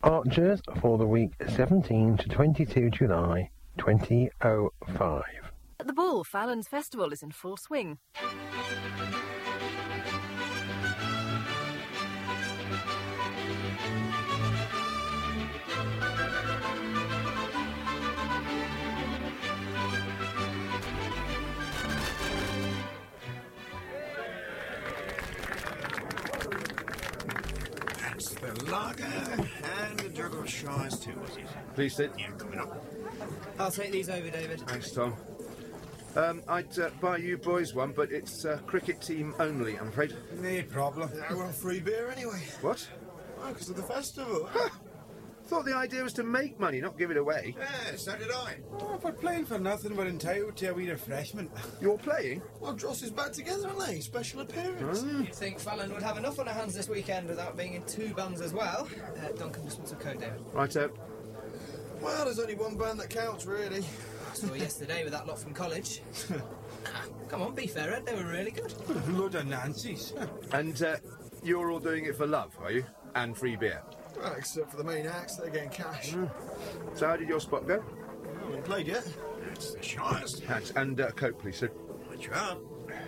Departures for the week 17 to 22 July 2005. At the Bull, Fallon's Festival is in full swing. That's the lager and a jug of Shires too, was it? Please sit. Yeah, coming up. I'll take these over, David. Thanks, Tom. I'd buy you boys one, but it's cricket team only, I'm afraid. No problem. I want free beer anyway. What? Oh, because of the festival. Thought the idea was to make money, not give it away. Yeah, so did I. Oh, if we're playing for nothing, we're entitled to a wee refreshment. You're playing? Well, Dross is back together, aren't they? Special appearance. You'd think Fallon would have enough on her hands this weekend without being in two bands as well. Duncan just wants a coat, David. Righto. Well, there's only one band that counts, really. Saw yesterday with that lot from college. Come on, be fair, Ed. They were really good. Load of Nancy's. And you're all doing it for love, are you? And free beer. Well, except for the main acts, they're getting cash. So how did your spot go? I haven't played yet. That's the Shires. Thanks. And Coke, please, sir. What you are?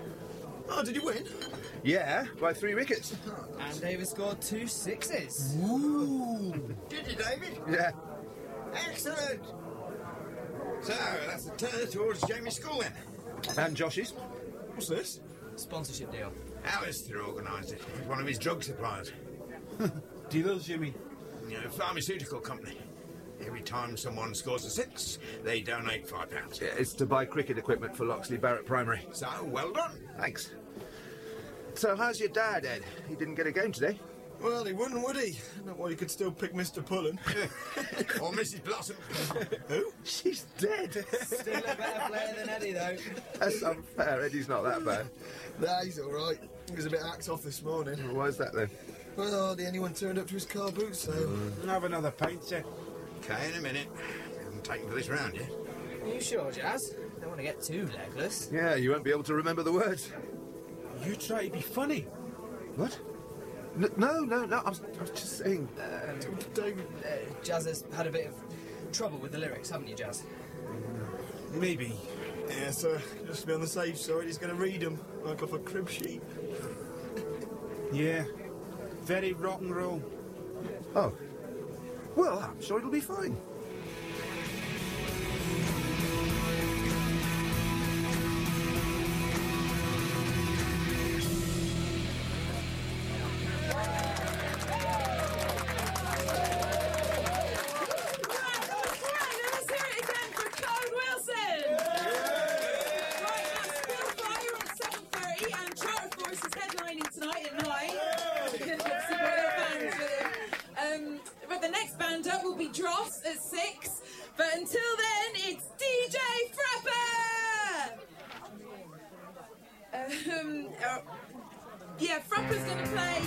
Oh, did you win? Yeah, by 3 wickets. And David scored 2 sixes. Ooh. Did you, David? Yeah. Excellent. So, that's the turn towards Jamie's school then. And Josh's? What's this? Sponsorship deal. Alistair organised it. He's one of his drug suppliers. Dealers, you mean? You know, pharmaceutical company. Every time someone scores a 6, they donate £5. Yeah, it's to buy cricket equipment for Loxley Barrett Primary. So, well done. Thanks. So how's your dad, Ed? He didn't get a game today? Well, he wouldn't, would he? Not while he could still pick Mr. Pullen. Or Mrs. Blossom. Who? She's dead. Still a better player than Eddie, though. That's unfair. Eddie's not that bad. Nah, he's all right. He was a bit axed off this morning. Well, why is that then? Well, hardly anyone turned up to his car boot sale. Have another pint, sir. Okay, in a minute. I haven't taken for this round yet. Are you sure, Jazz? Don't want to get too legless. Yeah, you won't be able to remember the words. You try to be funny. What? No. I was just saying. David. Jazz has had a bit of trouble with the lyrics, haven't you, Jazz? Maybe. Yeah, sir. Just to be on the safe side, he's going to read them like off a crib sheet. Yeah. Very rock and roll. Oh. Well, I'm sure it'll be fine. Yeah, Frapper's gonna play,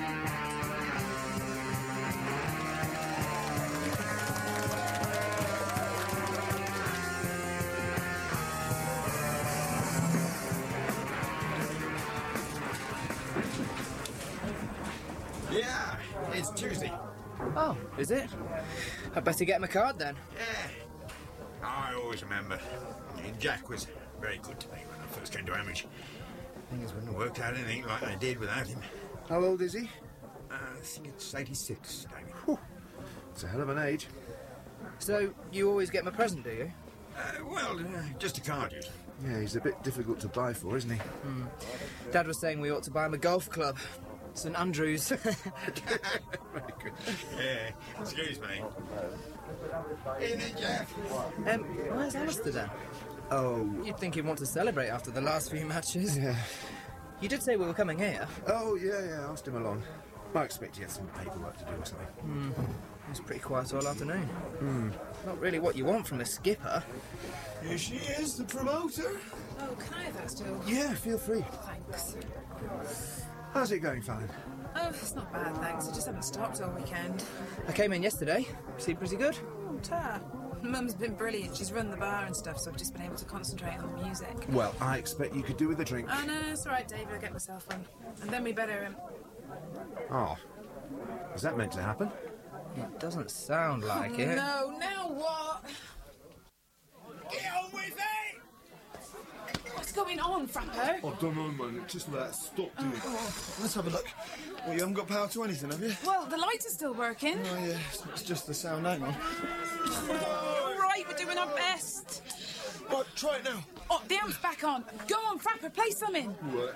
Yeah, it's Tuesday. Oh, is it? I'd better get him a card then. Yeah. I always remember. Jack was very good to me when I first came to Amherst. Things wouldn't have worked out anything like they did without him. How old is he? I think it's 86, David. Whew. It's a hell of an age. So, you always get him a present, do you? Well, just a card, usually. Yeah, he's a bit difficult to buy for, isn't he? Dad was saying we ought to buy him a golf club. St Andrews. Very good. Yeah, excuse me. In it, Jeff. Where's Alistair then? Oh. You'd think he'd want to celebrate after the last few matches. Yeah. You did say we were coming here. Oh, yeah, asked him along. I expect he had some paperwork to do or something. He was pretty quiet all afternoon. Not really what you want from a skipper. Here she is, the promoter. oh, can I have that still? Yeah, feel free. Thanks. How's it going, Fallon? Oh, it's not bad, thanks. I just haven't stopped all weekend. I came in yesterday. Seemed pretty good. Oh, ta. Mum's been brilliant. She's run the bar and stuff, so I've just been able to concentrate on the music. Well, I expect you could do with a drink. Oh, no, it's all right, David. I'll get myself one. And then we better... Oh. Is that meant to happen? It doesn't sound like it. No, now what? Get on with it! What's going on, Frapper? I don't know, man. Just let it stop doing it. Let's have a look. Well, you haven't got power to anything, have you? Well, the lights are still working. Oh, yeah. It's just the sound. Hang on. All right, we're doing our best. Right, try it now. Oh, the amp's back on. Go on, Frapper, play something. Right.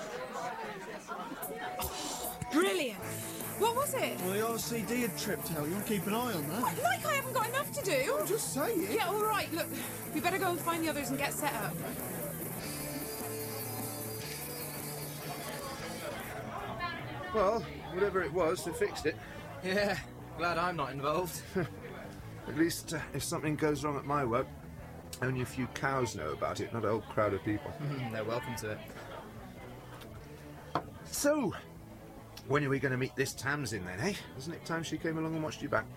Brilliant. What was it? Well, the RCD had tripped out. You want to keep an eye on that? What, like I haven't got enough to do? I'm just saying. Yeah, all right. Look, we better go and find the others and get set up. Well, whatever it was, they fixed it. Yeah, glad I'm not involved. At least if something goes wrong at my work, only a few cows know about it, not a whole crowd of people. They're welcome to it. So, when are we going to meet this Tamsin then, eh? Isn't it time she came along and watched you back?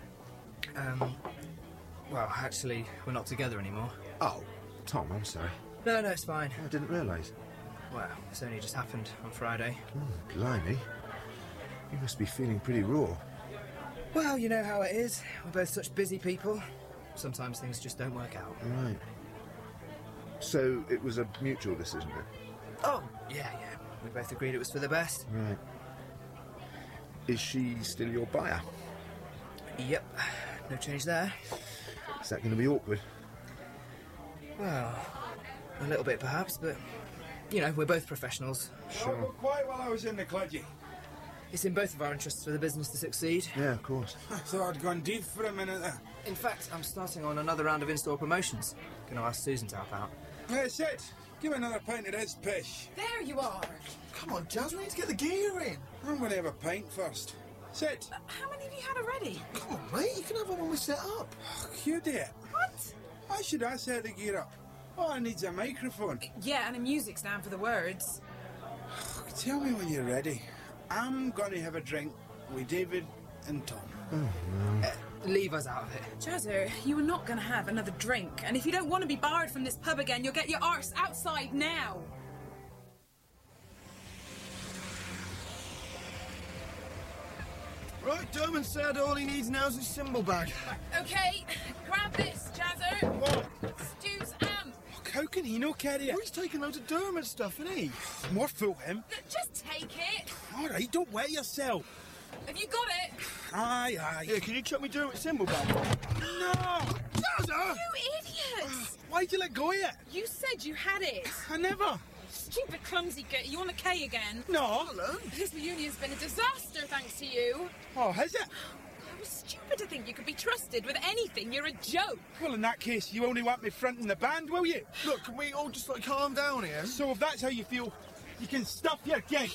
Well, actually, we're not together anymore. Oh, Tom, I'm sorry. No, it's fine. I didn't realise. Well, it's only just happened on Friday. Blimey. You must be feeling pretty raw. Well, you know how it is. We're both such busy people. Sometimes things just don't work out. Right. So, it was a mutual decision then? Oh, yeah. We both agreed it was for the best. Right. Is she still your buyer? Yep. No change there. Is that going to be awkward? Well, a little bit perhaps, but, you know, we're both professionals. Sure. I got quiet while I was in the cledgy. It's in both of our interests for the business to succeed. Yeah, of course. I thought I'd gone deep for a minute there. In fact, I'm starting on another round of in-store promotions. Gonna ask Susan to help out. Hey, Sid, give me another pint of this pish. There you are. Come on, Jazz. We need to get the gear in. I'm going to have a pint first. Sid. How many have you had already? Come on, mate. You can have one when we set up. You did. What? Why should I set the gear up? All I need's a microphone. Yeah, and a music stand for the words. Tell me when you're ready. I'm going to have a drink with David and Tom. Leave us out of it. Jazzer, you are not going to have another drink. And if you don't want to be barred from this pub again, you'll get your arse outside now. Right, Dermot said all he needs now is a cymbal bag. Okay, grab this, Jazzer. What? Stu's amp. Look, how can he not carry it? Well, he's taking loads of Dermot stuff, isn't he? More fool him. Just take it. All right, don't wet yourself. Have you got it? Aye. Here, can you chuck me Dermot's cymbal bag? No! Jazzer! You idiots! Why'd you let go of it? You said you had it. I never. Stupid clumsy git. You on the K again? No. This reunion's been a disaster thanks to you. Oh, has it? I was stupid to think you could be trusted with anything. You're a joke. Well, in that case, you only want me fronting the band, will you? Look, can we all just, calm down here? So if that's how you feel, you can stuff your gig.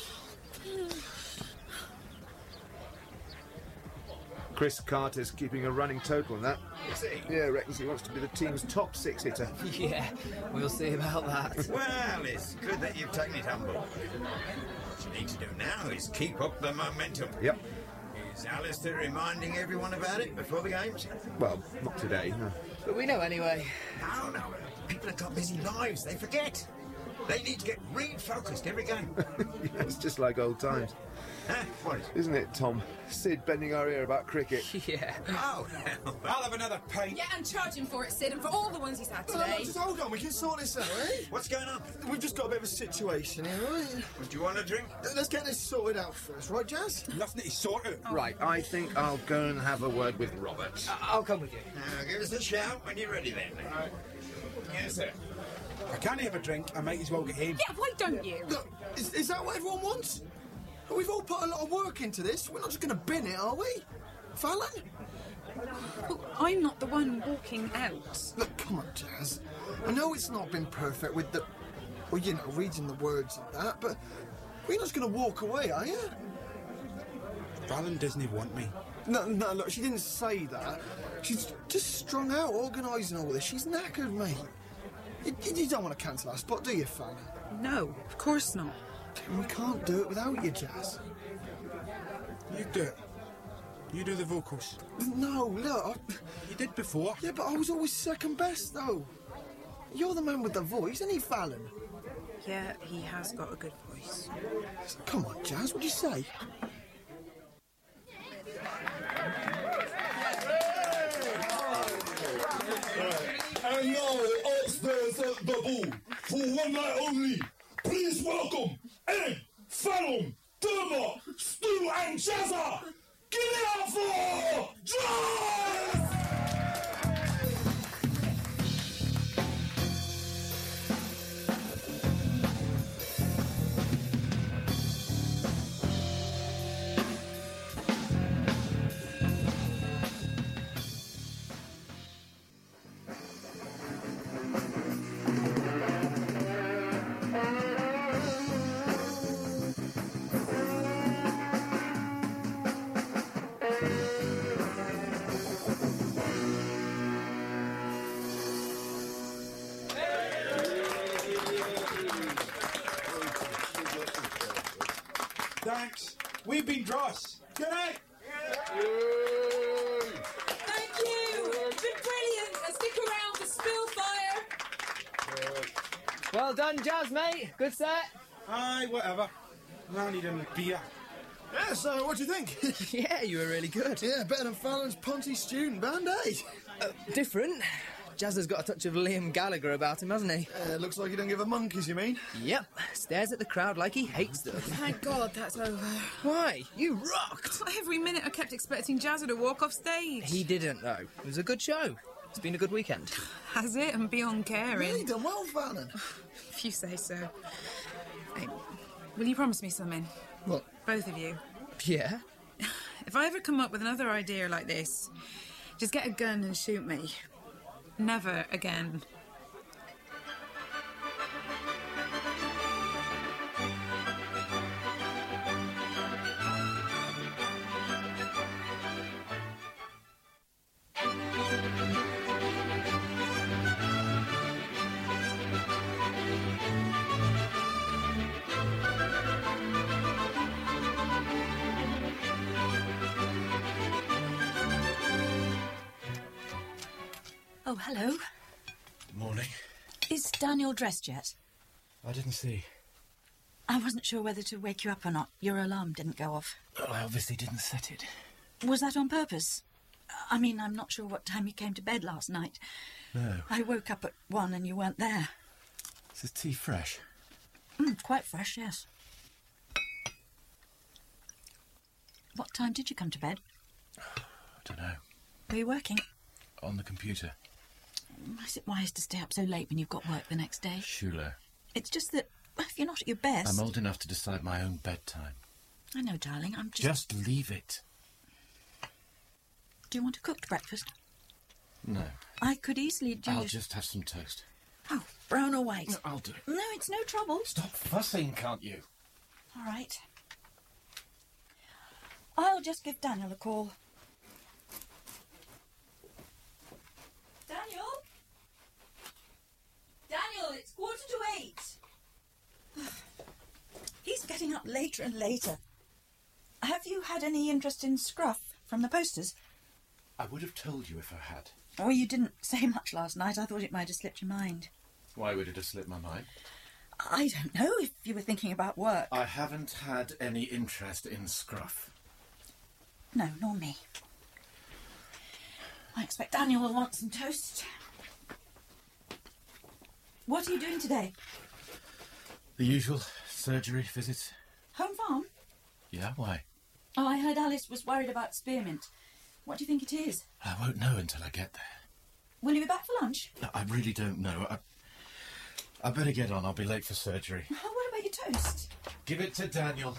Chris Carter's keeping a running total on that. Is he? Yeah, reckons he wants to be the team's top 6 hitter. Yeah, we'll see about that. Well, it's good that you've taken it on board. What you need to do now is keep up the momentum. Yep. Is Alistair reminding everyone about it before the games? Well, not today, no. But we know anyway. No. People have got busy lives. They forget. They need to get refocused every game. Yeah, it's just like old times. Huh? What is it? Isn't it, Tom? Sid bending our ear about cricket. Yeah. Oh, I'll have another pint. Yeah, and charge him for it, Sid, and for all the ones he's had No, today. just hold on. We can sort this out, eh? what's going on? We've just got a bit of a situation here, right? Do you want a drink? Let's get this sorted out first, right, Jazz? Nothing to sort out. Right, I think I'll go and have a word with Robert. I'll come with you. Give us a shout when you're ready then. Yes, sir. I can't have a drink. I might as well get home. Yeah, why don't you? Look, is that what everyone wants? We've all put a lot of work into this. We're not just going to bin it, are we? Fallon? Well, I'm not the one walking out. Look, come on, Jazz. I know it's not been perfect with the... Well, reading the words and that, but we're not just going to walk away, are you? Fallon doesn't want me. No, look, she didn't say that. She's just strung out organising all this. She's knackered, mate. You don't want to cancel our spot, do you, Fallon? No, of course not. We can't do it without you, Jazz. You do it. You do the vocals. No, look. You did before. Yeah, but I was always second best, though. You're the man with the voice, isn't he, Fallon? Yeah, he has got a good voice. Come on, Jazz, what'd you say? Liverpool for one night only. Please welcome Ed, Fallon, Dermot, Stu and Jazza. Give it up for Drive! Thanks. We've been dross. Good night. Thank you! It's been brilliant! And stick around for Spillfire! Well done, Jazz, mate. Good set. Aye, whatever. I need a beer. Yeah, so what do you think? Yeah, you were really good. Yeah, better than Fallon's Ponty student band, eh? Different. Jazz has got a touch of Liam Gallagher about him, hasn't he? Looks like he don't give a monkeys, you mean? Yep. Stares at the crowd like he hates them. Thank God that's over. Why? You rocked. Every minute I kept expecting Jazzer to walk off stage. He didn't, though. It was a good show. It's been a good weekend. Has it? And beyond caring. Yeah, you done well, Fallon. If you say so. Hey, will you promise me something? What? Both of you. Yeah? If I ever come up with another idea like this, just get a gun and shoot me. Never again. Oh, hello. Good morning. Is Daniel dressed yet? I didn't see. I wasn't sure whether to wake you up or not. Your alarm didn't go off. Well, I obviously didn't set it. Was that on purpose? I mean, I'm not sure what time you came to bed last night. No. I woke up at 1 and you weren't there. Is this tea fresh? Quite fresh, yes. What time did you come to bed? I don't know. Were you working? On the computer. Is it wise to stay up so late when you've got work the next day? Shula. It's just that, if you're not at your best... I'm old enough to decide my own bedtime. I know, darling, I'm just... Just leave it. Do you want a cooked breakfast? No. I could easily do... I'll just have some toast. Oh, brown or white? No, I'll do it. No, it's no trouble. Stop fussing, can't you? All right. I'll just give Daniel a call. Daniel? Daniel, it's 7:45. He's getting up later and later. Have you had any interest in Scruff from the posters? I would have told you if I had. Oh, you didn't say much last night. I thought it might have slipped your mind. Why would it have slipped my mind? I don't know, if you were thinking about work. I haven't had any interest in Scruff. No, nor me. I expect Daniel will want some toast. What are you doing today? The usual surgery visits. Home farm? Yeah, why? Oh, I heard Alice was worried about spearmint. What do you think it is? I won't know until I get there. Will you be back for lunch? No, I really don't know. I better get on. I'll be late for surgery. Oh, what about your toast? Give it to Daniel.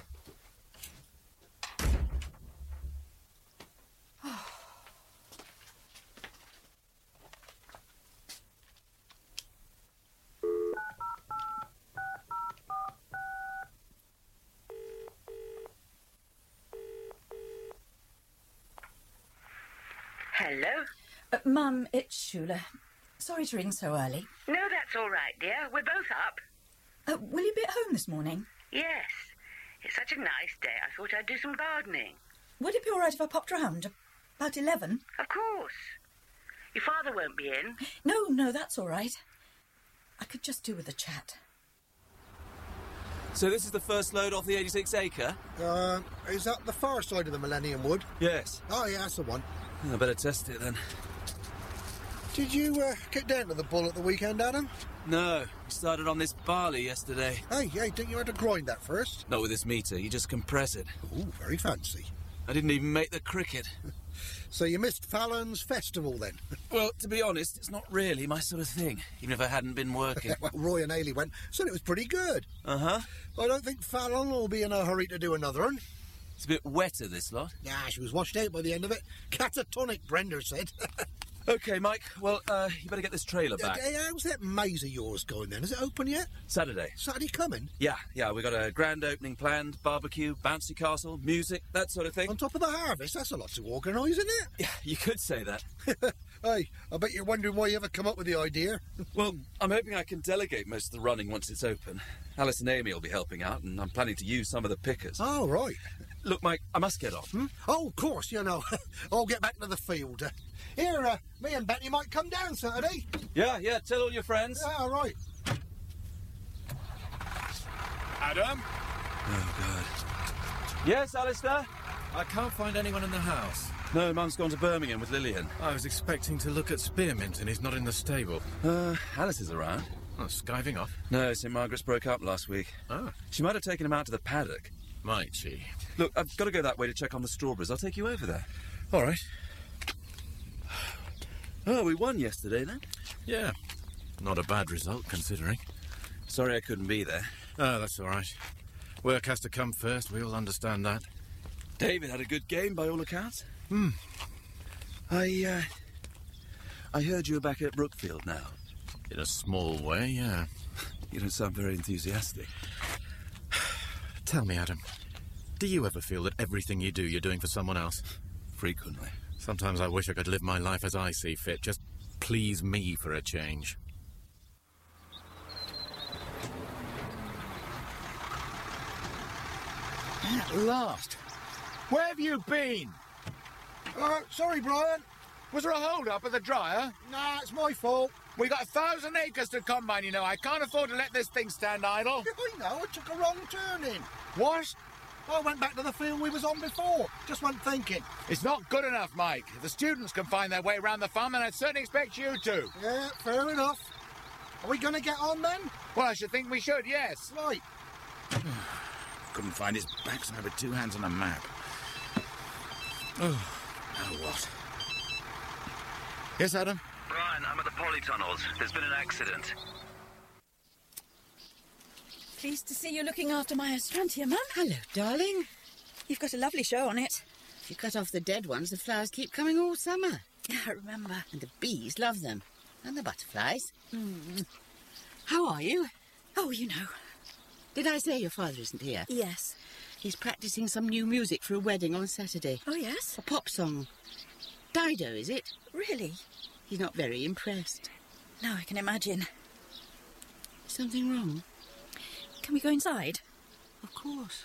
Hello? Mum, it's Shula. Sorry to ring so early. No, that's all right, dear. We're both up. Will you be at home this morning? Yes. It's such a nice day. I thought I'd do some gardening. Would it be all right if I popped round? About 11? Of course. Your father won't be in. No, that's all right. I could just do with a chat. So this is the first load off the 86 acre? Is that the far side of the Millennium Wood? Yes. Oh, yeah, that's the one. I better test it then. Did you get down to the Bull at the weekend, Adam? No, we started on this barley yesterday. Hey, didn't you have to grind that first? Not with this meter, you just compress it. Ooh, very fancy. I didn't even make the cricket. So you missed Fallon's festival, then? Well, to be honest, it's not really my sort of thing, even if I hadn't been working. Well, Roy and Ailey went, said it was pretty good. Uh-huh. I don't think Fallon will be in a hurry to do another one. It's a bit wetter, this lot. Yeah, she was washed out by the end of it. Catatonic, Brenda said. OK, Mike, well, you better get this trailer back. How's that maze of yours going, then? Is it open yet? Saturday. Saturday coming? Yeah, we got a grand opening planned, barbecue, bouncy castle, music, that sort of thing. On top of the harvest? That's a lot to organise, isn't it? Yeah, you could say that. Hey, I bet you're wondering why you ever come up with the idea. Well, I'm hoping I can delegate most of the running once it's open. Alice and Amy will be helping out, and I'm planning to use some of the pickers. Oh, right. Look, Mike, I must get off. Oh, of course, you know. I'll get back to the field. Here, me and Betty might come down Saturday. Yeah, tell all your friends. Yeah, right. Adam? Oh, God. Yes, Alistair? I can't find anyone in the house. No, Mum's gone to Birmingham with Lillian. I was expecting to look at Spearmint and he's not in the stable. Alice is around. Oh, skiving off? No, St Margaret's broke up last week. Oh. She might have taken him out to the paddock. Might she? Look, I've got to go that way to check on the strawberries. I'll take you over there. All right. Oh, we won yesterday, then? Yeah. Not a bad result, considering. Sorry I couldn't be there. Oh, that's all right. Work has to come first. We all understand that. David had a good game, by all accounts. I heard you were back at Brookfield now. In a small way, yeah. You don't sound very enthusiastic. Tell me, Adam, do you ever feel that everything you do, you're doing for someone else? Frequently. Sometimes I wish I could live my life as I see fit. Just please me for a change. At last. Where have you been? Sorry, Brian. Was there a hold-up at the dryer? Nah, it's my fault. We got 1,000 acres to combine, you know. I can't afford to let this thing stand idle. I know, I took a wrong turn in. What? I went back to the field we was on before. Just wasn't thinking. It's not good enough, Mike. If the students can find their way around the farm, then I'd certainly expect you to. Yeah, fair enough. Are we going to get on then? Well, I should think we should, yes. Right. Couldn't find his backside with two hands on a map. Oh, now what? Yes, Adam? Brian, I'm at the polytunnels. There's been an accident. Pleased to see you looking after my astrantia, Mum. Hello, darling. You've got a lovely show on it. If you cut off the dead ones, the flowers keep coming all summer. Yeah, I remember. And the bees love them. And the butterflies. How are you? Oh, you know. Did I say your father isn't here? Yes. He's practising some new music for a wedding on Saturday. Oh, yes? A pop song. Dido, is it? Really? He's not very impressed. No, I can imagine. Something wrong? Can we go inside? Of course.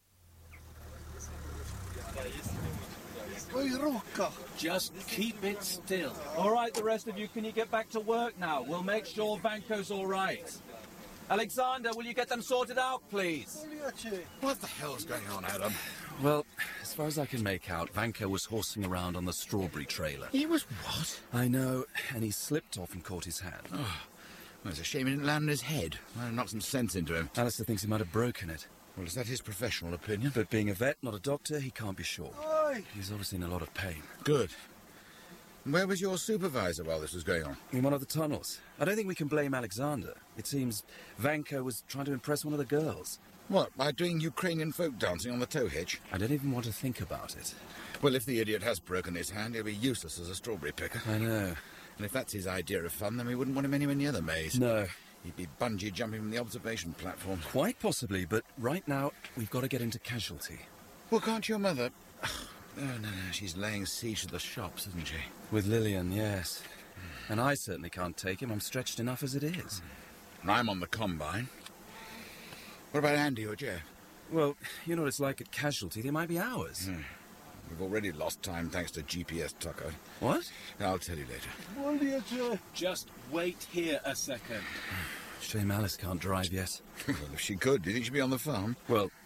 Just keep it still. All right, the rest of you, can you get back to work now? We'll make sure Vanko's all right. Alexander, will you get them sorted out, please? What the hell's going on, Adam? Well, as far as I can make out, Vanko was horsing around on the strawberry trailer. He was what? I know, and he slipped off and caught his hand. Oh, well, it's a shame he didn't land on his head. Might have knocked some sense into him. Alistair thinks he might have broken it. Well, is that his professional opinion? But being a vet, not a doctor, he can't be sure. Oi. He's obviously in a lot of pain. Good. And where was your supervisor while this was going on? In one of the tunnels. I don't think we can blame Alexander. It seems Vanko was trying to impress one of the girls. What, by doing Ukrainian folk dancing on the tow hitch? I don't even want to think about it. Well, if the idiot has broken his hand, he'll be useless as a strawberry picker. I know. And if that's his idea of fun, then we wouldn't want him anywhere near the maze. No. He'd be bungee jumping from the observation platform. Quite possibly, but right now, we've got to get into casualty. Well, can't your mother... Oh, no, she's laying siege to the shops, isn't she? With Lillian, yes. And I certainly can't take him. I'm stretched enough as it is. And I'm on the combine. What about Andy or Jeff? Well, you know what it's like at casualty. They might be hours. We've already lost time thanks to GPS Tucker. What? I'll tell you later. Just wait here a second. Shame Alice can't drive yet. Well, if she could, do you think she'd be on the farm? Well,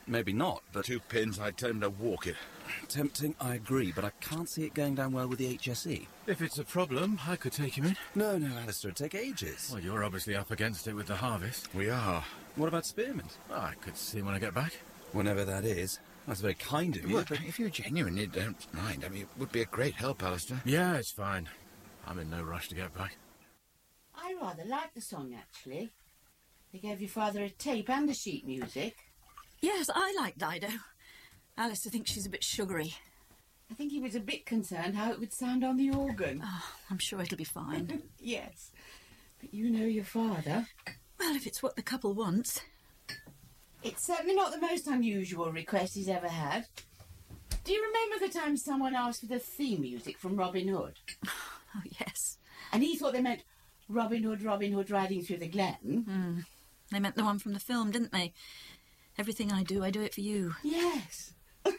maybe not, but... 2 pins, I'd tell him to walk it. Tempting, I agree, but I can't see it going down well with the HSE. If it's a problem, I could take him in. No, Alistair, it'd take ages. Well, you're obviously up against it with the harvest. We are. What about Spearmint? Well, I could see him when I get back. Whenever that is. That's very kind of you. Well, but if you genuinely don't mind, I mean, it would be a great help, Alistair. Yeah, it's fine. I'm in no rush to get back. I rather like the song, actually. They gave your father a tape and the sheet music. Yes, I like Dido. Alistair thinks she's a bit sugary. I think he was a bit concerned how it would sound on the organ. Oh, I'm sure it'll be fine. Yes. But you know your father. Well, if it's what the couple wants. It's certainly not the most unusual request he's ever had. Do you remember the time someone asked for the theme music from Robin Hood? Oh, yes. And he thought they meant Robin Hood riding through the glen. They meant the one from the film, didn't they? Everything I do it for you. Yes.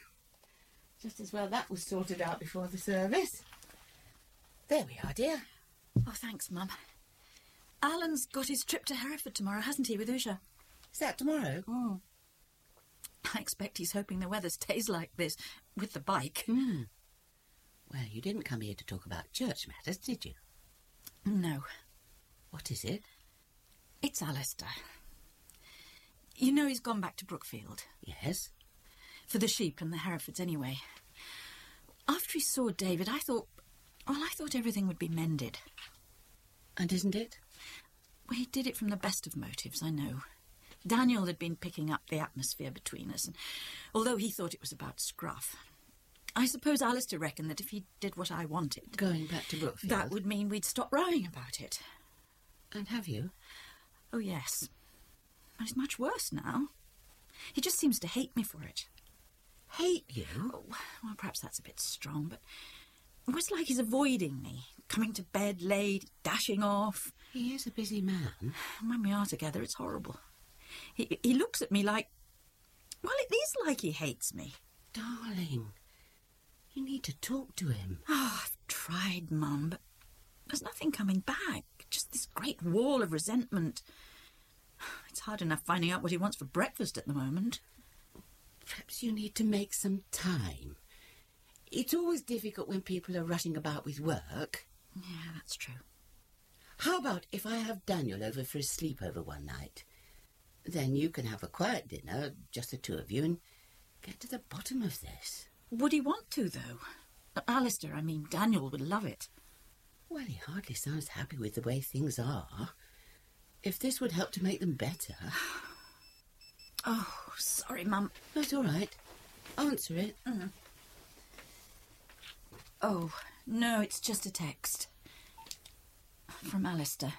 Just as well that was sorted out before the service. There we are, dear. Oh, thanks, Mum. Alan's got his trip to Hereford tomorrow, hasn't he, with Usha? Is that tomorrow? Oh. I expect he's hoping the weather stays like this, with the bike. Well, you didn't come here to talk about church matters, did you? No. What is it? It's Alistair. You know he's gone back to Brookfield. Yes. For the sheep and the Herefords, anyway. After he saw David, I thought everything would be mended. And isn't it? Well, he did it from the best of motives, I know. Daniel had been picking up the atmosphere between us, and although he thought it was about Scruff, I suppose Alistair reckoned that if he did what I wanted... Going back to Brookfield? That would mean we'd stop rowing about it. And have you? Oh, yes. But it's much worse now. He just seems to hate me for it. Hate you? Oh, well, perhaps that's a bit strong, but it was like he's avoiding me, coming to bed late, dashing off. He is a busy man. When we are together, it's horrible. He looks at me like... Well, it is like he hates me. Darling, you need to talk to him. Oh, I've tried, Mum, but there's nothing coming back. Just this great wall of resentment. It's hard enough finding out what he wants for breakfast at the moment. Perhaps you need to make some time. It's always difficult when people are rushing about with work. Yeah, that's true. How about if I have Daniel over for a sleepover one night? Then you can have a quiet dinner, just the two of you, and get to the bottom of this. Would he want to, though? Alistair, I mean, Daniel would love it. Well, he hardly sounds happy with the way things are. If this would help to make them better... Oh, sorry, Mum. That's all right. Answer it. Oh, no, it's just a text. From Alistair.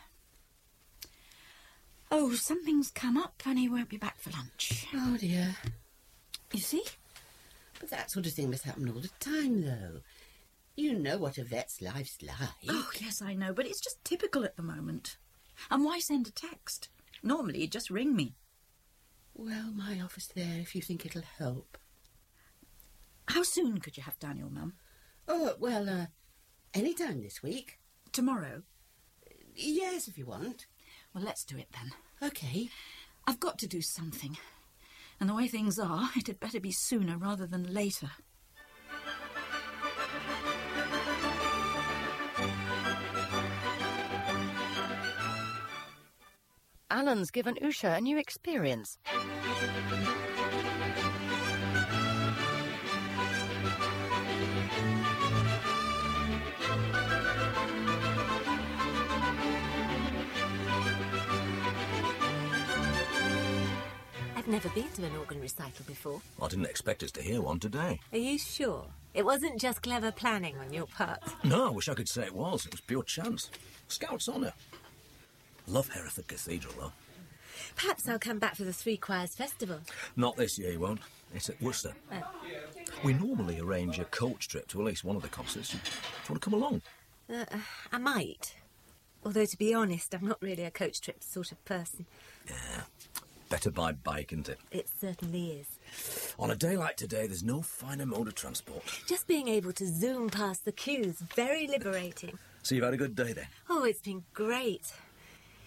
Oh, something's come up and he won't be back for lunch. Oh, dear. You see? But that sort of thing must happen all the time, though. You know what a vet's life's like. Oh, yes, I know, but it's just typical at the moment. And why send a text? Normally, he'd just ring me. Well, my office there, if you think it'll help. How soon could you have Daniel, Mum? Oh, well, any time this week. Tomorrow? Yes, if you want. Well, let's do it then. OK. I've got to do something. And the way things are, it had better be sooner rather than later. Alan's given Usha a new experience. I've never been to an organ recital before. I didn't expect us to hear one today. Are you sure? It wasn't just clever planning on your part. No, I wish I could say it was. It was pure chance. Scout's honour. Love Hereford Cathedral, though. Perhaps I'll come back for the Three Choirs Festival. Not this year, you won't. It's at Worcester. Oh. We normally arrange a coach trip to at least one of the concerts. Do you want to come along? I might. Although, to be honest, I'm not really a coach trip sort of person. Yeah. Better by bike, isn't it? It certainly is. On a day like today, there's no finer mode of transport. Just being able to zoom past the queues, very liberating. So you've had a good day then? Oh, it's been great.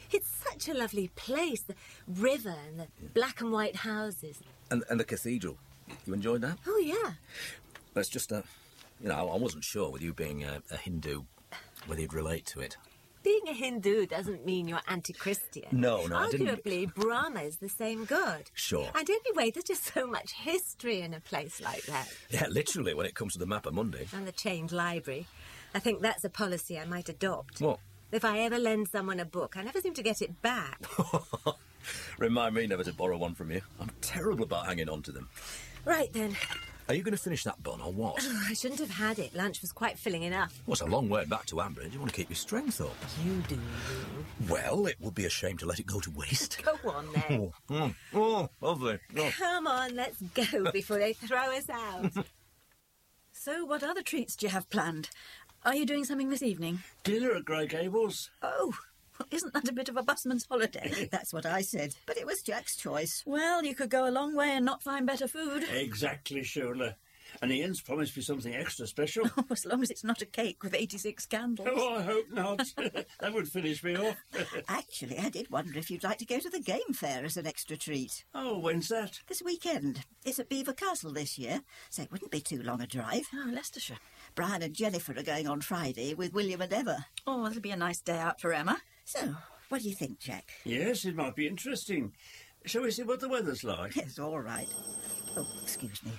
It's such a lovely place. The river and the black and white houses. And the cathedral. You enjoyed that? Oh, yeah. That's just I wasn't sure with you being a Hindu whether you'd relate to it. Being a Hindu doesn't mean you're anti-Christian. No, I didn't. Arguably, Brahma is the same God. Sure. And anyway, there's just so much history in a place like that. Yeah, literally, when it comes to the Mappa Mundi. And the chained library. I think that's a policy I might adopt. What? If I ever lend someone a book, I never seem to get it back. Remind me never to borrow one from you. I'm terrible about hanging on to them. Right, then. Are you going to finish that bun or what? I shouldn't have had it. Lunch was quite filling enough. Well, it's a long way back to Ambridge. You want to keep your strength up. You do. Well, it would be a shame to let it go to waste. Go on, then. Lovely. Oh. Come on, let's go before they throw us out. So, what other treats do you have planned? Are you doing something this evening? Dinner at Grey Gables. Oh, well, isn't that a bit of a busman's holiday? That's what I said, but it was Jack's choice. Well, you could go a long way and not find better food. Exactly, Shula. And Ian's promised me something extra special. Oh, as long as it's not a cake with 86 candles. Oh, I hope not. That would finish me off. Actually, I did wonder if you'd like to go to the game fair as an extra treat. Oh, when's that? This weekend. It's at Beaver Castle this year, so it wouldn't be too long a drive. Oh, Leicestershire. Brian and Jennifer are going on Friday with William and Emma. Oh, that'll be a nice day out for Emma. So, what do you think, Jack? Yes, it might be interesting. Shall we see what the weather's like? Yes, all right. Oh, excuse me.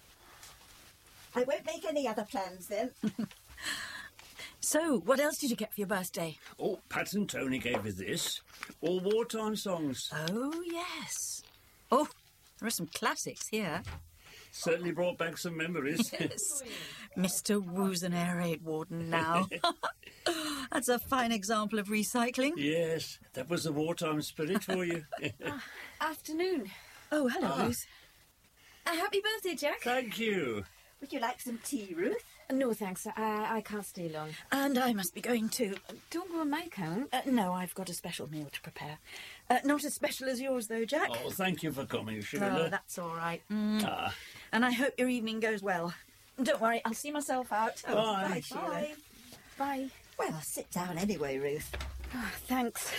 I won't make any other plans then. So, what else did you get for your birthday? Oh, Pat and Tony gave us this. All wartime songs. Oh, yes. Oh, there are some classics here. Certainly brought back some memories. Yes. Mr. Woo's an air raid warden now. That's a fine example of recycling. Yes, that was the wartime spirit for you. Afternoon. Oh, hello, Ruth. Happy birthday, Jack. Thank you. Would you like some tea, Ruth? No, thanks. I can't stay long. And I must be going too. Don't go on my account. No, I've got a special meal to prepare. Not as special as yours, though, Jack. Oh, thank you for coming, Shula. Oh, that's all right. And I hope your evening goes well. Don't worry, I'll see myself out. Oh, Bye. Bye, Sheila. Bye. Well, sit down anyway, Ruth. Oh, thanks.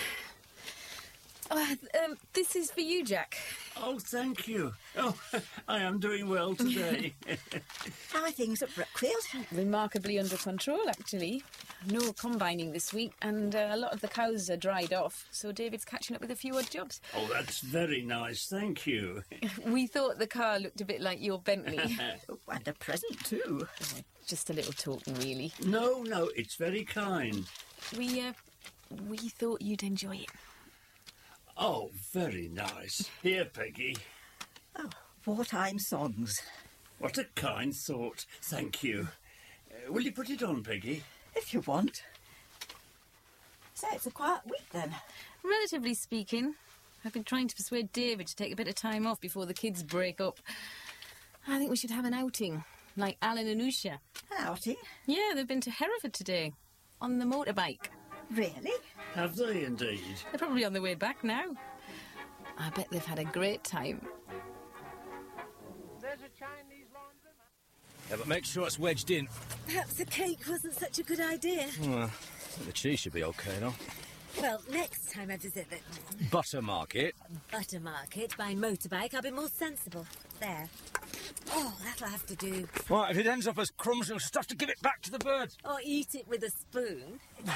This is for you, Jack. Oh, thank you. Oh, I am doing well today. How are things at Brookfield? Remarkably under control, actually. No combining this week, and a lot of the cows are dried off, so David's catching up with a few odd jobs. Oh, that's very nice, thank you. We thought the car looked a bit like your Bentley. And a present, too. Just a little token, really. No, it's very kind. We thought you'd enjoy it. Oh, very nice. Here, Peggy. Oh, wartime songs. What a kind thought. Thank you. Will you put it on, Peggy? If you want. So it's a quiet week, then? Relatively speaking. I've been trying to persuade David to take a bit of time off before the kids break up. I think we should have an outing, like Alan and Usha. An outing? Yeah, they've been to Hereford today, on the motorbike. Really? Have they indeed? They're probably on their way back now. I bet they've had a great time. There's a Chinese laundromat. Yeah, but make sure it's wedged in. Perhaps the cake wasn't such a good idea. Well, the cheese should be okay, though. Well, next time I visit the Butter market. butter market by motorbike, I'll be more sensible. There. Oh, that'll have to do. Right, if it ends up as crumbs, you'll just have to give it back to the birds. Or eat it with a spoon.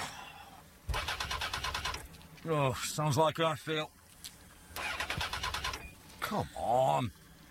Oh, sounds like I feel. Come on.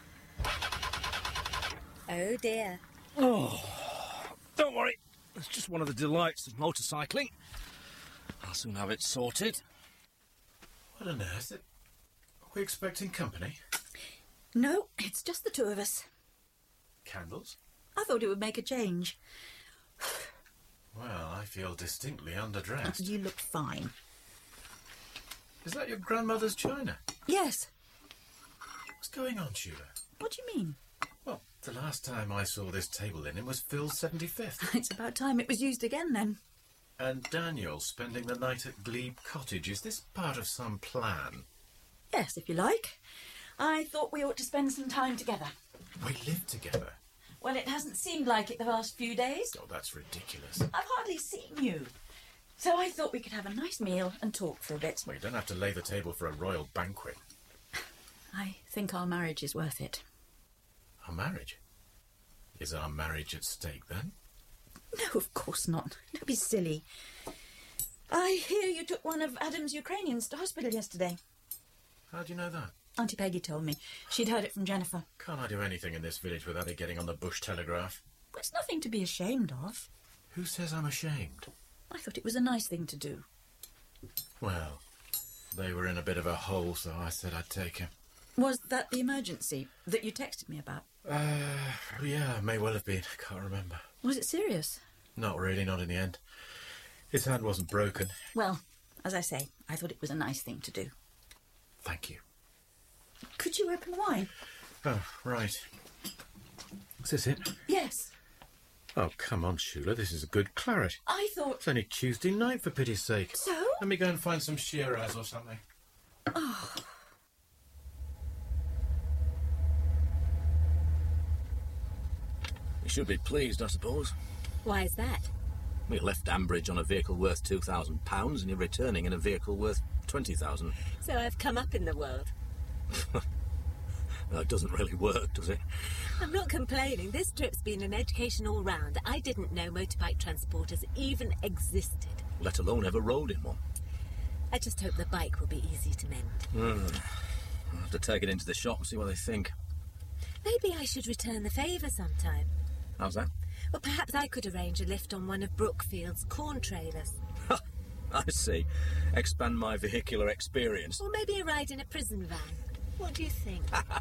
Oh, dear. Oh, don't worry. It's just one of the delights of motorcycling. I'll soon have it sorted. What on earth? Are we expecting company? No, it's just the two of us. Candles? I thought it would make a change. Well, I feel distinctly underdressed. You look fine. Is that your grandmother's china? Yes. What's going on, Sheila? What do you mean? Well, the last time I saw this table linen was Phil's 75th. It's about time it was used again, then. And Daniel spending the night at Glebe Cottage. Is this part of some plan? Yes, if you like. I thought we ought to spend some time together. We live together. Well, it hasn't seemed like it the last few days. Oh, that's ridiculous. I've hardly seen you. So I thought we could have a nice meal and talk for a bit. Well, you don't have to lay the table for a royal banquet. I think our marriage is worth it. Our marriage? Is our marriage at stake, then? No, of course not. Don't be silly. I hear you took one of Adam's Ukrainians to hospital yesterday. How do you know that? Auntie Peggy told me. She'd heard it from Jennifer. Can't I do anything in this village without it getting on the Bush Telegraph? It's nothing to be ashamed of. Who says I'm ashamed? I thought it was a nice thing to do. Well, they were in a bit of a hole, so I said I'd take him. Was that the emergency that you texted me about? Yeah, may well have been. Can't remember. Was it serious? Not really, not in the end. His hand wasn't broken. Well, as I say, I thought it was a nice thing to do. Thank you. Could you open the wine? Oh, right. Is this it? Yes. Oh, come on, Shula, this is a good claret. I thought... It's only Tuesday night, for pity's sake. So? Let me go and find some Shiraz or something. Oh... You should be pleased, I suppose. Why is that? We left Ambridge on a vehicle worth £2,000 and you're returning in a vehicle worth 20,000. So I've come up in the world. Well, it doesn't really work, does it? I'm not complaining. This trip's been an education all round. I didn't know motorbike transporters even existed. Let alone ever rode in one. I just hope the bike will be easy to mend. I'll have to take it into the shop and see what they think. Maybe I should return the favour sometime. How's that? Well, perhaps I could arrange a lift on one of Brookfield's corn trailers. I see. Expand my vehicular experience. Or maybe a ride in a prison van. What do you think?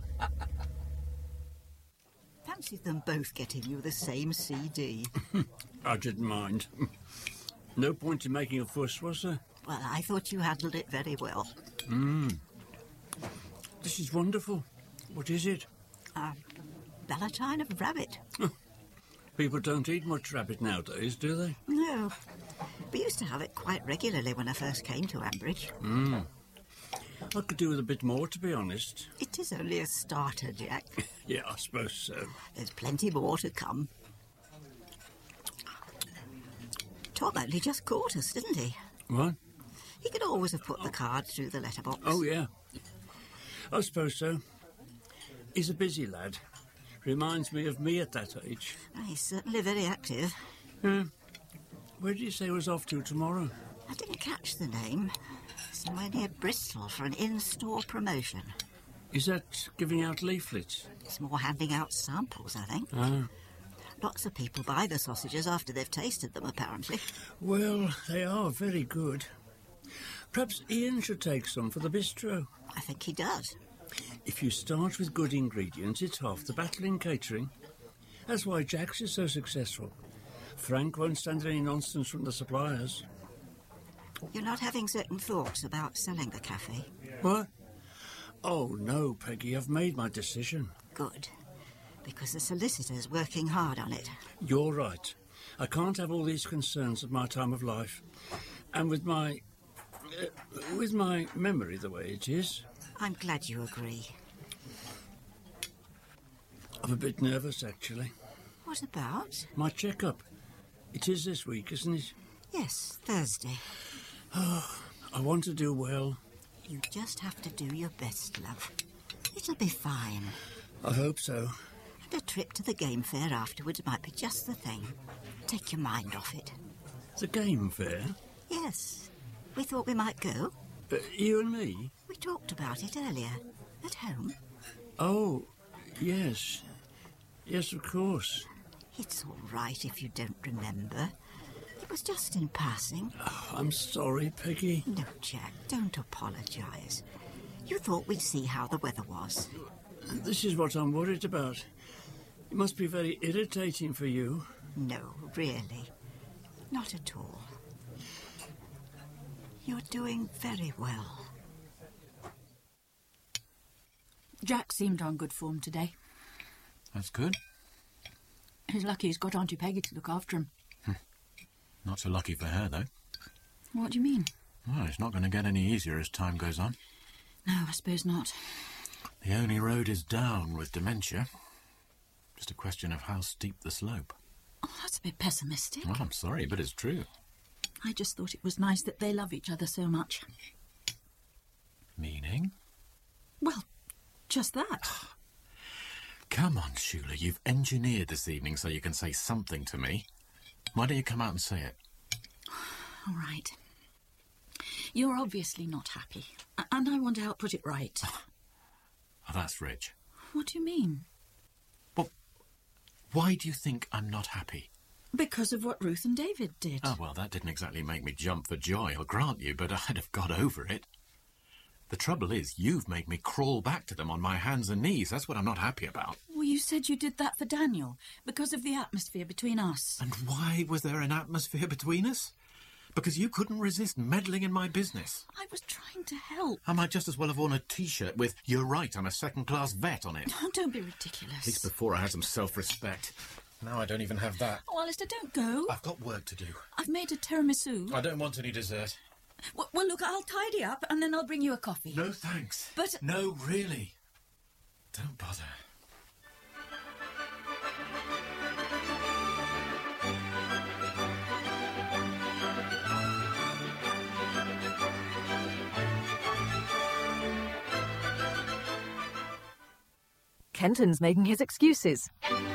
Fancy them both getting you the same CD. I didn't mind. No point in making a fuss, was there? Well, I thought you handled it very well. This is wonderful. What is it? Ballotine of rabbit. People don't eat much rabbit nowadays, do they? No. We used to have it quite regularly when I first came to Ambridge. I could do with a bit more, to be honest. It is only a starter, Jack. Yeah, I suppose so. There's plenty more to come. Tom only just caught us, didn't he? What? He could always have put the card through the letterbox. Oh, yeah. I suppose so. He's a busy lad. Reminds me of me at that age. He's certainly very active. Where did you say he was off to tomorrow? I didn't catch the name. Somewhere near Bristol for an in-store promotion. Is that giving out leaflets? It's more handing out samples, I think. Ah. Lots of people buy the sausages after they've tasted them, apparently. Well, they are very good. Perhaps Ian should take some for the bistro. I think he does. If you start with good ingredients, it's half the battle in catering. That's why Jack's is so successful. Frank won't stand any nonsense from the suppliers. You're not having second thoughts about selling the cafe? What? Oh, no, Peggy, I've made my decision. Good. Because the solicitor's working hard on it. You're right. I can't have all these concerns at my time of life. And with my memory the way it is... I'm glad you agree. I'm a bit nervous, actually. What about? My checkup. It is this week, isn't it? Yes, Thursday. Oh, I want to do well. You just have to do your best, love. It'll be fine. I hope so. And a trip to the game fair afterwards might be just the thing. Take your mind off it. The game fair? Yes. We thought we might go. You and me? We talked about it earlier. At home. Oh, yes. Yes, of course. It's all right if you don't remember. It was just in passing. Oh, I'm sorry, Peggy. No, Jack, don't apologise. You thought we'd see how the weather was. This is what I'm worried about. It must be very irritating for you. No, really. Not at all. You're doing very well. Jack seemed on good form today. That's good. He's lucky he's got Auntie Peggy to look after him. Not so lucky for her, though. What do you mean? Well, it's not going to get any easier as time goes on. No, I suppose not. The only road is down with dementia. Just a question of how steep the slope. Oh, that's a bit pessimistic. Well, I'm sorry, but it's true. I just thought it was nice that they love each other so much. Meaning? Well, just that. Come on, Shula, you've engineered this evening so you can say something to me. Why don't you come out and say it? All right. You're obviously not happy, and I want to help put it right. Oh, that's rich. What do you mean? Well, why do you think I'm not happy? Because of what Ruth and David did. Oh, well, that didn't exactly make me jump for joy, I'll grant you, but I'd have got over it. The trouble is, you've made me crawl back to them on my hands and knees. That's what I'm not happy about. Well, you said you did that for Daniel, because of the atmosphere between us. And why was there an atmosphere between us? Because you couldn't resist meddling in my business. I was trying to help. I might just as well have worn a T-shirt with, "You're right, I'm a second-class vet" on it. Oh, don't be ridiculous. At least before I had some self-respect. Now I don't even have that. Oh, Alistair, don't go. I've got work to do. I've made a tiramisu. I don't want any dessert. Well, look, I'll tidy up and then I'll bring you a coffee. No, thanks. But... No, really. Don't bother. Kenton's making his excuses.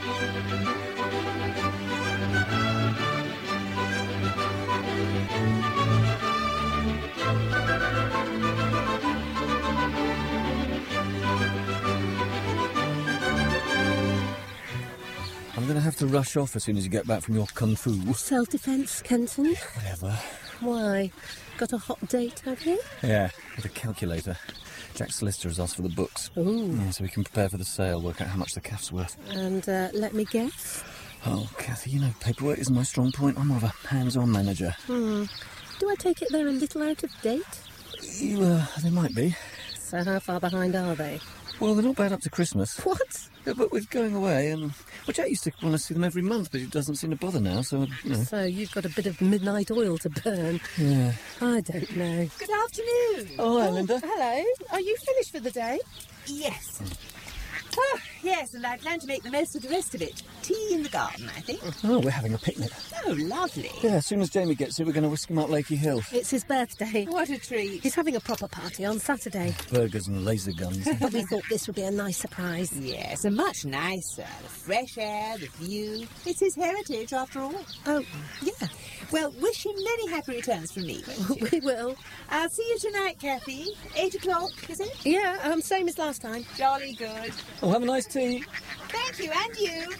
I'm going to have to rush off as soon as you get back from your kung fu. Self-defence, Kenton? Whatever. Why? Got a hot date, have you? Yeah, with a calculator. Jack's solicitor has asked for the books. Ooh. Yeah, so we can prepare for the sale, work out how much the calf's worth. And let me guess? Oh, Kathy, you know paperwork isn't my strong point. I'm more of a hands-on manager. Do I take it they're a little out of date? They might be. So how far behind are they? Well, they're not bad up to Christmas. What? Yeah, but with going away, and... Well, Jack used to want to see them every month, but it doesn't seem to bother now, so, you know. So you've got a bit of midnight oil to burn. Yeah. I don't know. Good afternoon. Oh, hi, Linda. Hello. Are you finished for the day? Yes. Oh, yes, and I plan to make the most of the rest of it. Tea in the garden, I think. Oh, we're having a picnic. Oh, lovely. Yeah, as soon as Jamie gets here, we're going to whisk him up Lakey Hill. It's his birthday. What a treat. He's having a proper party on Saturday. Burgers and laser guns. But we thought this would be a nice surprise. Yes, and much nicer. The fresh air, the view. It's his heritage, after all. Oh, yeah. Well, wish him many happy returns from me. We will. I'll see you tonight, Kathy. 8 o'clock, is it? Yeah, same as last time. Jolly good. Oh, have a nice tea. Thank you, and you.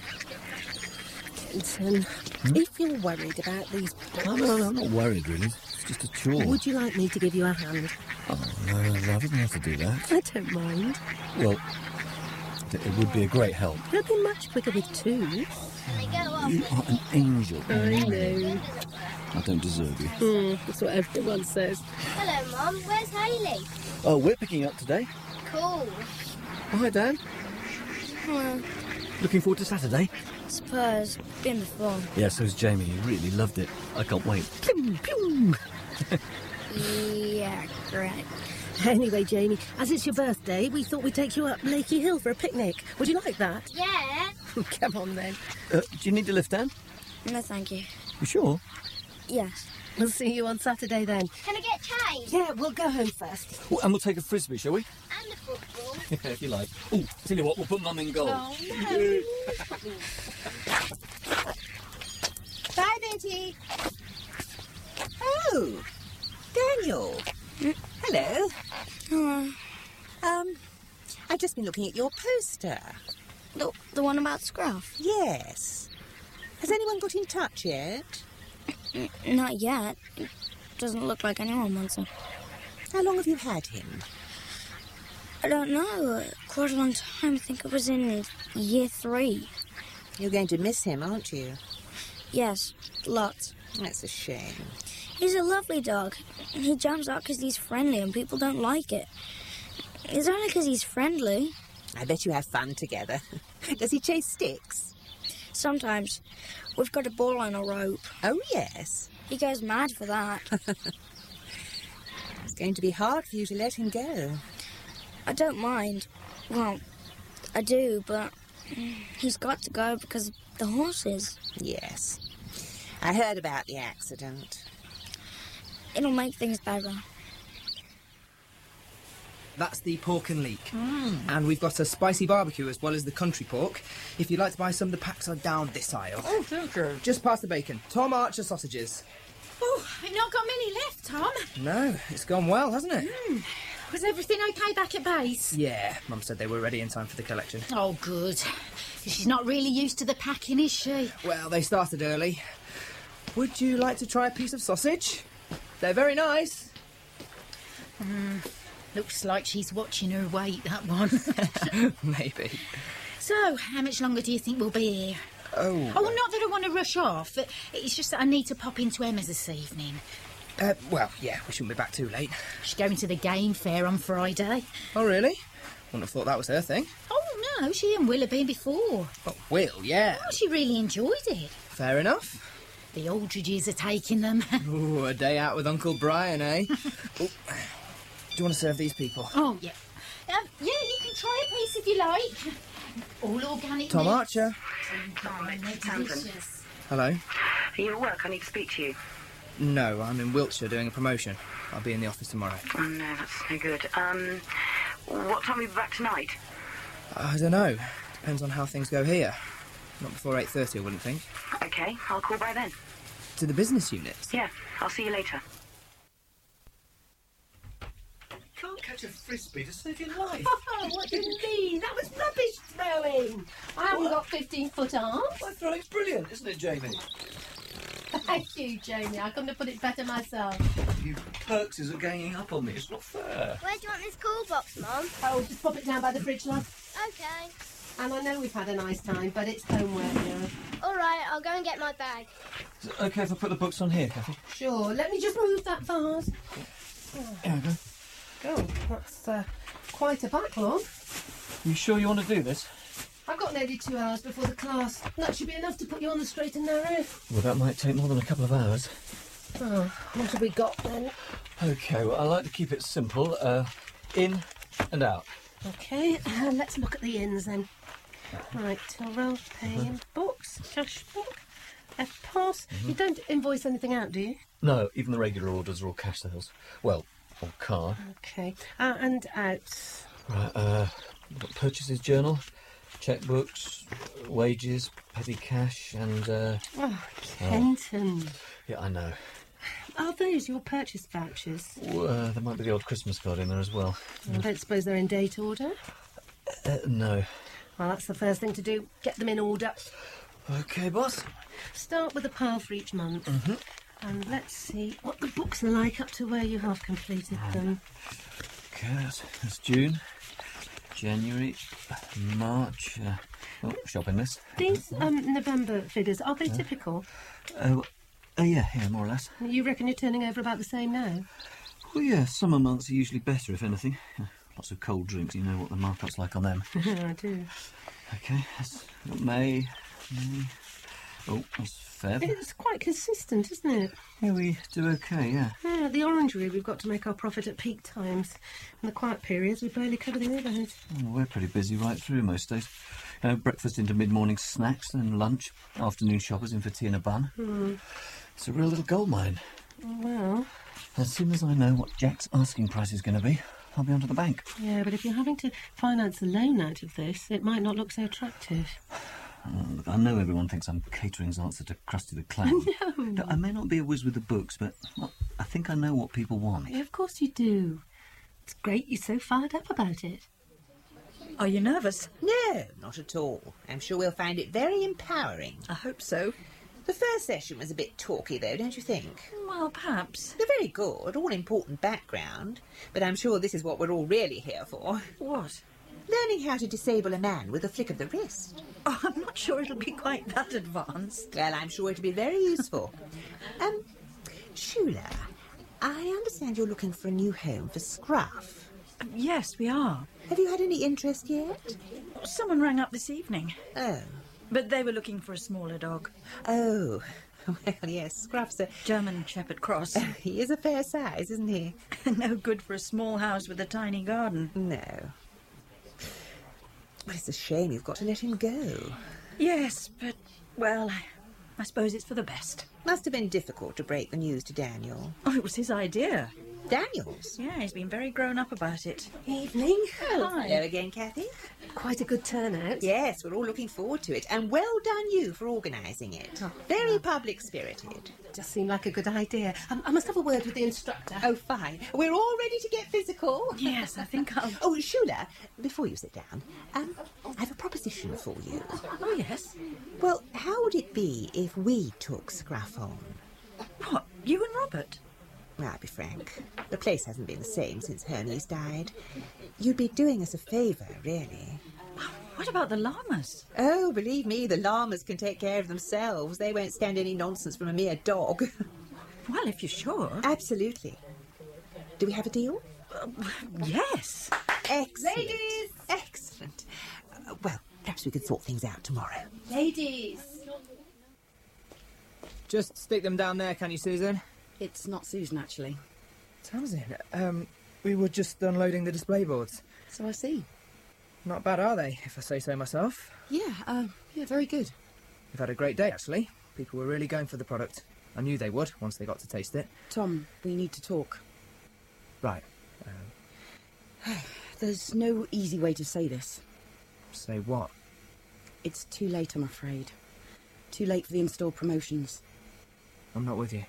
Kenton, if you're worried about these books... Oh, no, I'm not worried, really. It's just a chore. Would you like me to give you a hand? Oh, no, I don't have to do that. I don't mind. Well, it would be a great help. It'll be much quicker with two. You are an angel. I know. I don't deserve you. That's what everyone says. Hello, Mum. Where's Hayley? Oh, we're picking up today. Cool. Oh, hi, Dan. Looking forward to Saturday? Suppose. Been before. Yeah, so's Jamie. He really loved it. I can't wait. Pew, pew. Yeah, great. Anyway, Jamie, as it's your birthday, we thought we'd take you up Lakey Hill for a picnic. Would you like that? Yeah. Come on, then. Do you need a lift, Dan? No, thank you. You sure? Yes. We'll see you on Saturday, then. Can I get changed? Yeah, we'll go home first. Oh, and we'll take a frisbee, shall we? And the football. Yeah, if you like. Oh, tell you what, we'll put Mum in goal. Oh, no. Bye, Betty. Oh, Daniel. Hello. Hello. I've just been looking at your poster. The one about Scruff? Yes. Has anyone got in touch yet? Not yet. It doesn't look like anyone wants him. How long have you had him? I don't know. Quite a long time. I think it was in year 3. You're going to miss him, aren't you? Yes, lots. That's a shame. He's a lovely dog. He jumps out because he's friendly and people don't like it. It's only because he's friendly. I bet you have fun together. Does he chase sticks? Sometimes. We've got a ball on a rope. Oh, yes. He goes mad for that. It's going to be hard for you to let him go. I don't mind. Well, I do, but he's got to go because of the horses. Yes. I heard about the accident. It'll make things better. That's the pork and leek. And we've got a spicy barbecue as well as the country pork. If you'd like to buy some, the packs are down this aisle. Oh, thank you. Just past the bacon. Tom Archer sausages. Oh, I've not got many left, Tom. No, it's gone well, hasn't it? Was everything okay back at base? Yeah, Mum said they were ready in time for the collection. Oh, good. She's not really used to the packing, is she? Well, they started early. Would you like to try a piece of sausage? They're very nice. Looks like she's watching her weight, that one. Maybe. So, how much longer do you think we'll be here? Oh, not that I want to rush off. It's just that I need to pop into Emma's this evening. well, yeah, we shouldn't be back too late. She's going to the game fair on Friday. Oh, really? Wouldn't have thought that was her thing. Oh, no, she and Will have been before. Oh, Will, yeah. Oh, she really enjoyed it. Fair enough. The Aldridges are taking them. Ooh, a day out with Uncle Brian, eh? Ooh. Do you want to serve these people? Oh, yeah. Yeah, you can try a piece if you like. All organic. Tom meat. Archer. Delicious. Hello. Are you at work? I need to speak to you. No, I'm in Wiltshire doing a promotion. I'll be in the office tomorrow. Oh, no, that's no good. What time will you be back tonight? I don't know. Depends on how things go here. Not before 8:30, I wouldn't think. OK, I'll call by then. To the business unit? Yeah, I'll see you later. Can't catch a frisbee to save your life. Oh, what do you mean? That was rubbish throwing. I haven't got 15-foot arms. My throwing's brilliant, isn't it, Jamie? Thank you, Jamie. I couldn't have put it better myself. You Perkses are ganging up on me. It's not fair. Where do you want this cool box, Mum? Oh, just pop it down by the fridge, love. Okay. And I know we've had a nice time, but it's homework now. All right, I'll go and get my bag. Is it OK if I put the books on here, Kathy? Sure. Let me just move that vase. Here we go. Oh, that's quite a backlog. You sure you want to do this? I've got nearly 2 hours before the class. That should be enough to put you on the straight and narrow. Well, that might take more than a couple of hours. Oh, what have we got then? OK, well, I like to keep it simple. In and out. OK, let's look at the ins then. Right, Tyrrell, pay in books, cash book, F-pass. You don't invoice anything out, do you? No, even the regular orders are all cash sales. Well, or card. OK, and out. Right, we've got purchases journal, checkbooks, wages, petty cash, and Oh, Kenton. yeah, I know. Are those your purchase vouchers? There might be the odd Christmas card in there as well. I don't suppose they're in date order? No. Well, that's the first thing to do. Get them in order. OK, boss. Start with a pile for each month. And let's see what the books are like up to where you have completed them. OK, that's June, January, March. Shopping list. These November figures, are they typical? Yeah, more or less. You reckon you're turning over about the same now? Well, yeah, summer months are usually better, if anything. Lots of cold drinks, you know what the markup's like on them. I do. OK, that's May. Oh, that's Feb. It's quite consistent, isn't it? Yeah, we do OK, yeah. Yeah, at the orangery, we've got to make our profit at peak times. In the quiet periods, we barely cover the overheads. Well, we're pretty busy right through most days. Breakfast into mid-morning snacks, then lunch, afternoon shoppers in for tea and a bun. It's a real little gold mine. Well... As soon as I know what Jack's asking price is going to be, I'll be onto the bank. Yeah, but if you're having to finance a loan out of this, it might not look so attractive. Look, I know everyone thinks I'm catering's answer to Krusty the Clown. No. I may not be a whiz with the books, but well, I think I know what people want. Yeah, of course you do. It's great you're so fired up about it. Are you nervous? No, not at all. I'm sure we'll find it very empowering. I hope so. The first session was a bit talky, though, don't you think? Well, perhaps. They're very good, all important background, but I'm sure this is what we're all really here for. What? Learning how to disable a man with a flick of the wrist. Oh, I'm not sure it'll be quite that advanced. Well, I'm sure it'll be very useful. Shula, I understand you're looking for a new home for Scruff. Yes, we are. Have you had any interest yet? Someone rang up this evening. Oh. But they were looking for a smaller dog. Oh. Well, yes, Scruff's a... German Shepherd Cross. He is a fair size, isn't he? No good for a small house with a tiny garden. No. Well, it's a shame you've got to let him go. Yes, but, well, I suppose it's for the best. Must have been difficult to break the news to Daniel. Oh, it was his idea. Daniel's? Yeah, he's been very grown up about it. Evening. Oh, hello again, Kathy. Quite a good turnout. Yes, we're all looking forward to it. And well done you for organising it. Very public-spirited. Just seemed like a good idea. I must have a word with the instructor. Oh, fine. We're all ready to get physical. Yes, I think I'll... Oh, Shula, before you sit down, I have a proposition for you. Oh, yes? Well, how would it be if we took Scruff on? What, you and Robert? Well, I'll be frank. The place hasn't been the same since Hermes died. You'd be doing us a favour, really. What about the llamas? Oh, believe me, the llamas can take care of themselves. They won't stand any nonsense from a mere dog. Well, if you're sure. Absolutely. Do we have a deal? Yes. Excellent. Ladies! Excellent. Well, perhaps we could sort things out tomorrow. Ladies! Just stick them down there, can you, Susan? It's not Susan, actually. Tamsin, we were just unloading the display boards. So I see. Not bad, are they, if I say so myself? Yeah, very good. We've had a great day, actually. People were really going for the product. I knew they would, once they got to taste it. Tom, we need to talk. Right. There's no easy way to say this. Say what? It's too late, I'm afraid. Too late for the in-store promotions. I'm not with you.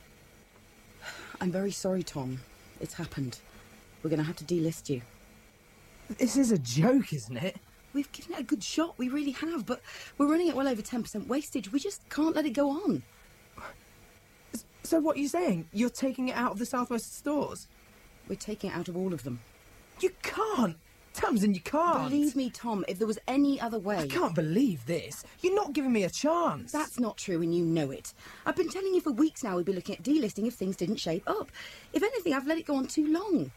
I'm very sorry, Tom. It's happened. We're going to have to delist you. This is a joke, isn't it? We've given it a good shot, we really have, but we're running at well over 10% wastage. We just can't let it go on. So what are you saying? You're taking it out of the South West stores? We're taking it out of all of them. You can't! Tamsin, you can't! Believe me, Tom, if there was any other way... I can't believe this. You're not giving me a chance. That's not true, and you know it. I've been telling you for weeks now we'd be looking at delisting if things didn't shape up. If anything, I've let it go on too long.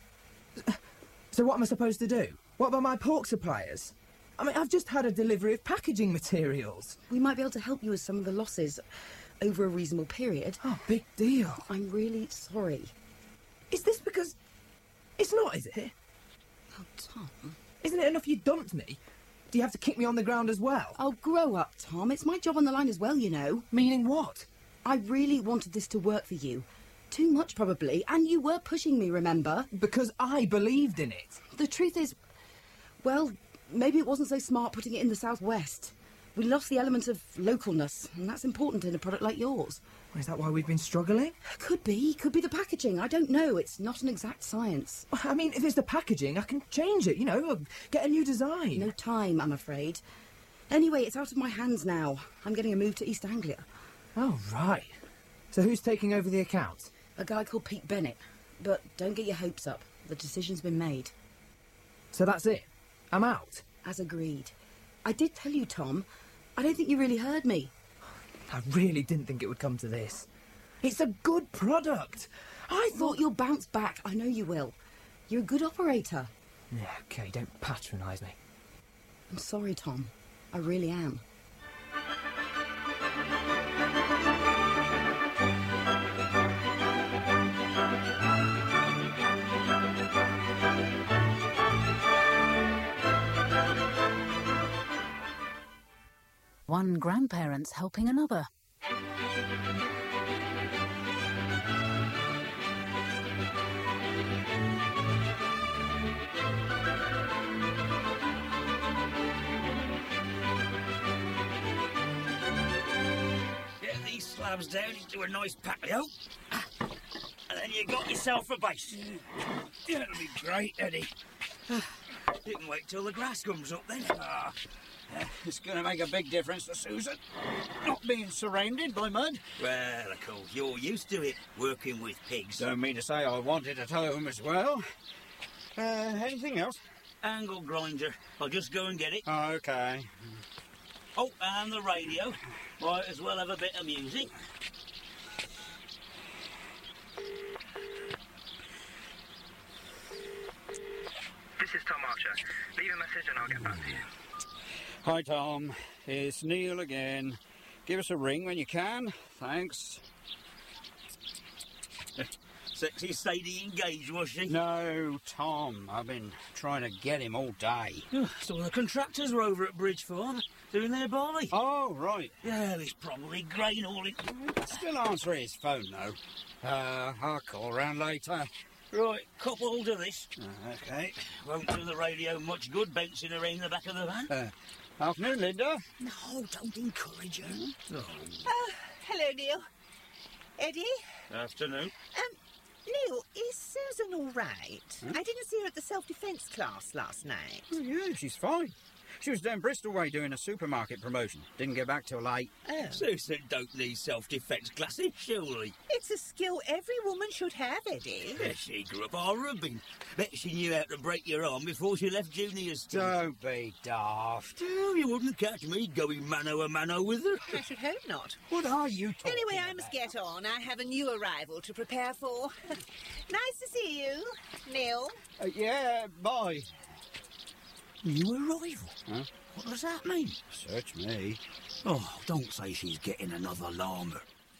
So what am I supposed to do? What about my pork suppliers? I mean, I've just had a delivery of packaging materials. We might be able to help you with some of the losses over a reasonable period. Oh, big deal. I'm really sorry. Is this because... It's not, is it? Oh, Tom. Isn't it enough you dumped me? Do you have to kick me on the ground as well? Oh, grow up, Tom. It's my job on the line as well, you know. Meaning what? I really wanted this to work for you. Too much, probably. And you were pushing me, remember? Because I believed in it. The truth is... Well, maybe it wasn't so smart putting it in the Southwest. We lost the element of localness, and that's important in a product like yours. Is that why we've been struggling? Could be the packaging. I don't know. It's not an exact science. I mean, if it's the packaging, I can change it, you know, get a new design. No time, I'm afraid. Anyway, it's out of my hands now. I'm getting a move to East Anglia. Oh, right. So who's taking over the account? A guy called Pete Bennett. But don't get your hopes up. The decision's been made. So that's it? I'm out? As agreed. I did tell you, Tom. I don't think you really heard me. I really didn't think it would come to this. It's a good product. I thought... you'll bounce back. I know you will. You're a good operator. Yeah, OK, don't patronise me. I'm sorry, Tom. I really am. One grandparent's helping another. Get these slabs down into a nice patio, and then you got yourself a base. That'll be great, Eddie. You can wait till the grass comes up then. It's going to make a big difference to Susan, not being surrounded by mud. Well, of course, you're used to it, working with pigs. Don't mean to say I wanted at home as well. Anything else? Angle grinder. I'll just go and get it. OK. Oh, and the radio. Might as well have a bit of music. This is Tom Archer. Leave a message and I'll get back to you. Hi, Tom. It's Neil again. Give us a ring when you can. Thanks. Sexy Sadie engaged, was she? No, Tom. I've been trying to get him all day. So the contractors were over at Bridge Farm. doing their barley. Oh, right. Yeah, it's probably grain all in. Still answer his phone, though. I'll call round later. Right, cop hold of this. Okay. Won't do the radio much good bouncing around the back of the van. Afternoon, Linda. No, don't encourage her. Oh. Hello, Neil. Eddie? Afternoon. Neil, is Susan all right? I didn't see her at the self-defence class last night. Oh, yeah, she's fine. She was down Bristol way doing a supermarket promotion. Didn't get back till late. Oh. Susan don't need self-defence classes, surely. It's a skill every woman should have, Eddie. Yeah, she grew up all rubbing. Bet she knew how to break your arm before she left junior school. Don't be daft. Oh, you wouldn't catch me going mano-a-mano with her. I should hope not. What are you talking Anyway, I about? must get on. I have a new arrival to prepare for. Nice to see you, Neil. Yeah, bye. New arrival? Huh? What does that mean? Search me. Oh, don't say she's getting another llama.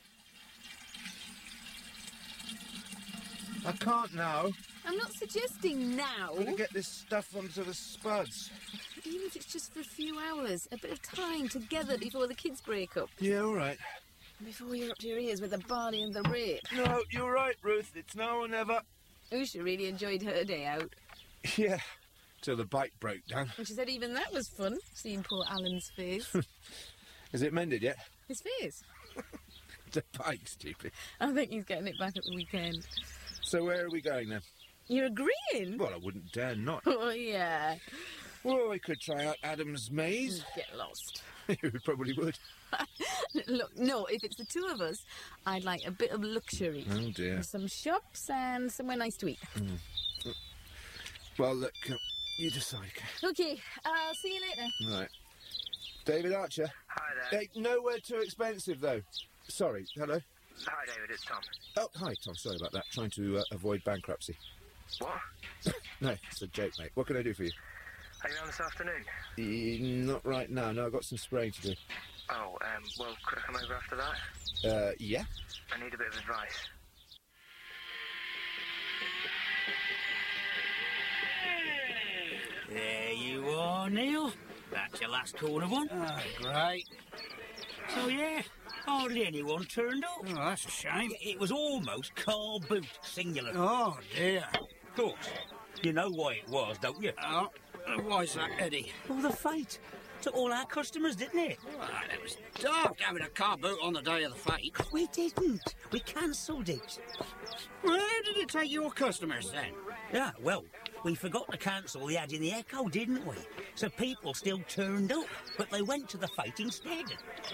I can't now. I'm not suggesting now. I'm going to get this stuff onto the spuds. Even if it's just for a few hours, a bit of time together before the kids break up. Yeah, all right. Before you're up to your ears with the barley and the rape. No, you're right, Ruth. It's now or never. Usha really enjoyed her day out. Yeah, till the bike broke down. And she said even that was fun, seeing poor Alan's face. Is it mended yet? His face? The bike, stupid. I think he's getting it back at the weekend. So where are we going then? You're agreeing? Well, I wouldn't dare not. Oh, yeah. Well, we could try out Adam's Maze. Get lost. You probably would. Look, no, if it's the two of us, I'd like a bit of luxury. Oh, dear. Some shops and somewhere nice to eat. Well, look, you decide. Okay, I'll see you later. Right. David Archer. Hi there. Hey, nowhere too expensive, though. Sorry, hello? Hi, David, it's Tom. Oh, hi, Tom. Sorry about that. Trying to avoid bankruptcy. What? No, it's a joke, mate. What can I do for you? Are you on this afternoon? Not right now. No, I've got some spraying to do. Oh, well, could I come over after that? Yeah. I need a bit of advice. There you are, Neil. That's your last corner one. Oh, great. So, yeah, hardly anyone turned up. Oh, that's a shame. It was almost car boot, singular. Oh, dear. Of course. You know why it was, don't you? Oh, why's that, Eddie? Well, the fate took all our customers, didn't it? Well, it was daft having a car boot on the day of the fete. We didn't. We cancelled it. Where did it take your customers, then? Yeah, well, we forgot to cancel the ad in the Echo, didn't we? So people still turned up, but they went to the fete instead.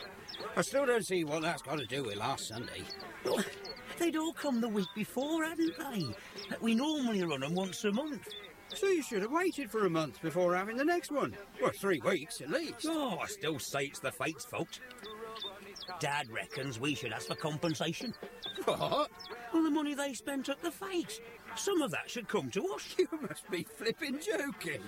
I still don't see what that's got to do with last Sunday. Well, they'd all come the week before, hadn't they? We normally run them once a month. So you should have waited for a month before having the next one. Well, 3 weeks at least. Oh, I still say it's the fate's fault. Dad reckons we should ask for compensation. What? Well, the money they spent at the fete. Some of that should come to us. You must be flipping joking.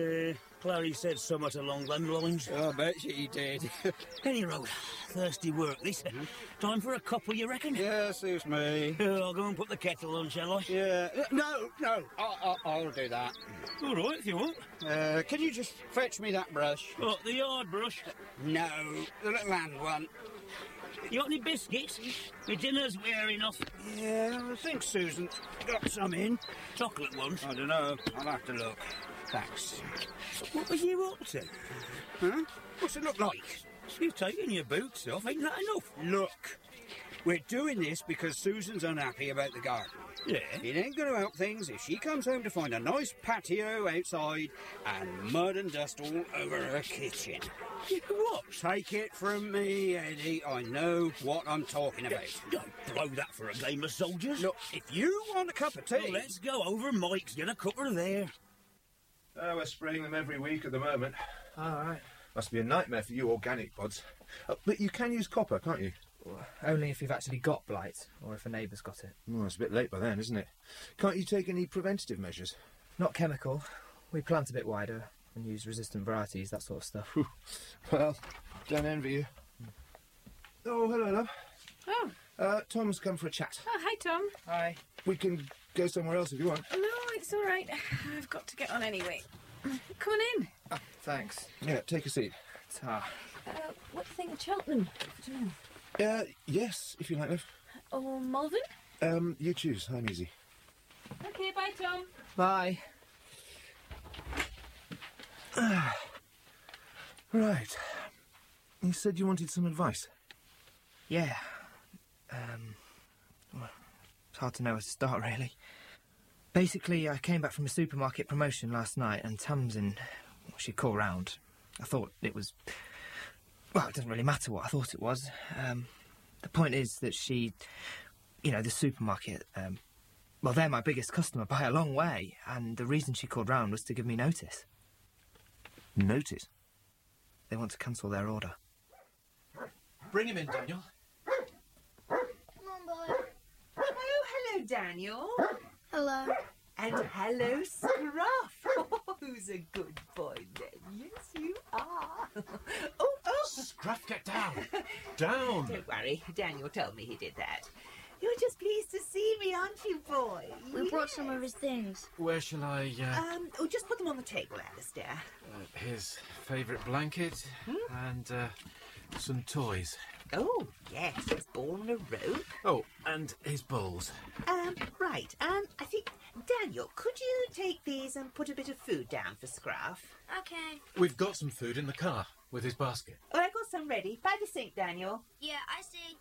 Clary said somewhat along them lines. I bet she did. Any road, thirsty work this. Time for a copper, you reckon? Yeah, suits me. I'll go and put the kettle on, shall I? Yeah. No, I'll do that. All right, if you want. Can you just fetch me that brush? What, the yard brush? No, the little hand one. You got any biscuits? My dinner's wearing off. Yeah, I think Susan got some in. Chocolate ones? I don't know. I'll have to look. Thanks. What were you up to? Huh? What's it look like? You've taken your boots off, ain't that enough? Look, we're doing this because Susan's unhappy about the garden. Yeah? It ain't going to help things if she comes home to find a nice patio outside and mud and dust all over her kitchen. What? Take it from me, Eddie. I know what I'm talking about. Don't blow that for a game of soldiers. Look, if you want a cup of tea... Well, let's go over Mike's, get a cuppa there. We're spraying them every week at the moment. All right. Must be a nightmare for you organic pods. But you can use copper, can't you? Well, only if you've actually got blight, or if a neighbour's got it. Well, it's a bit late by then, isn't it? Can't you take any preventative measures? Not chemical. We plant a bit wider and use resistant varieties, that sort of stuff. Well, don't envy you. Oh, hello, love. Oh. Tom's come for a chat. Oh, hi, Tom. Hi. We can go somewhere else if you want. No, it's all right. I've got to get on anyway. Come on in. Oh, thanks. Yeah, take a seat. Ta. What do you think of Cheltenham? Yes, if you like, love. Or Malvern? You choose. I'm easy. Okay, bye, Tom. Bye. Right. You said you wanted some advice. Yeah. Well, it's hard to know where to start, really. Basically, I came back from a supermarket promotion last night, and Tamsin, she called round. I thought it was... Well, it doesn't really matter what I thought it was. The point is that she... You know, the supermarket... well, they're my biggest customer by a long way, and the reason she called round was to give me notice. Notice? They want to cancel their order. Bring him in, Daniel. Come on, boy. Oh, hello, Daniel. Hello. And hello, Scruff. Who's a good boy, then? Yes, you are. Scruff, get down. Down. Don't worry. Daniel told me he did that. You're just pleased to see me, aren't you, boy? We brought some of his things. Where shall I, just put them on the table, Alistair. his favourite blanket and some toys. Oh, yes, his ball and a rope. Oh, and his bowls. Right. I think, Daniel, could you take these and put a bit of food down for Scruff? Okay. We've got some food in the car with his basket. Oh, I've got some ready. By the sink, Daniel. Yeah, I see.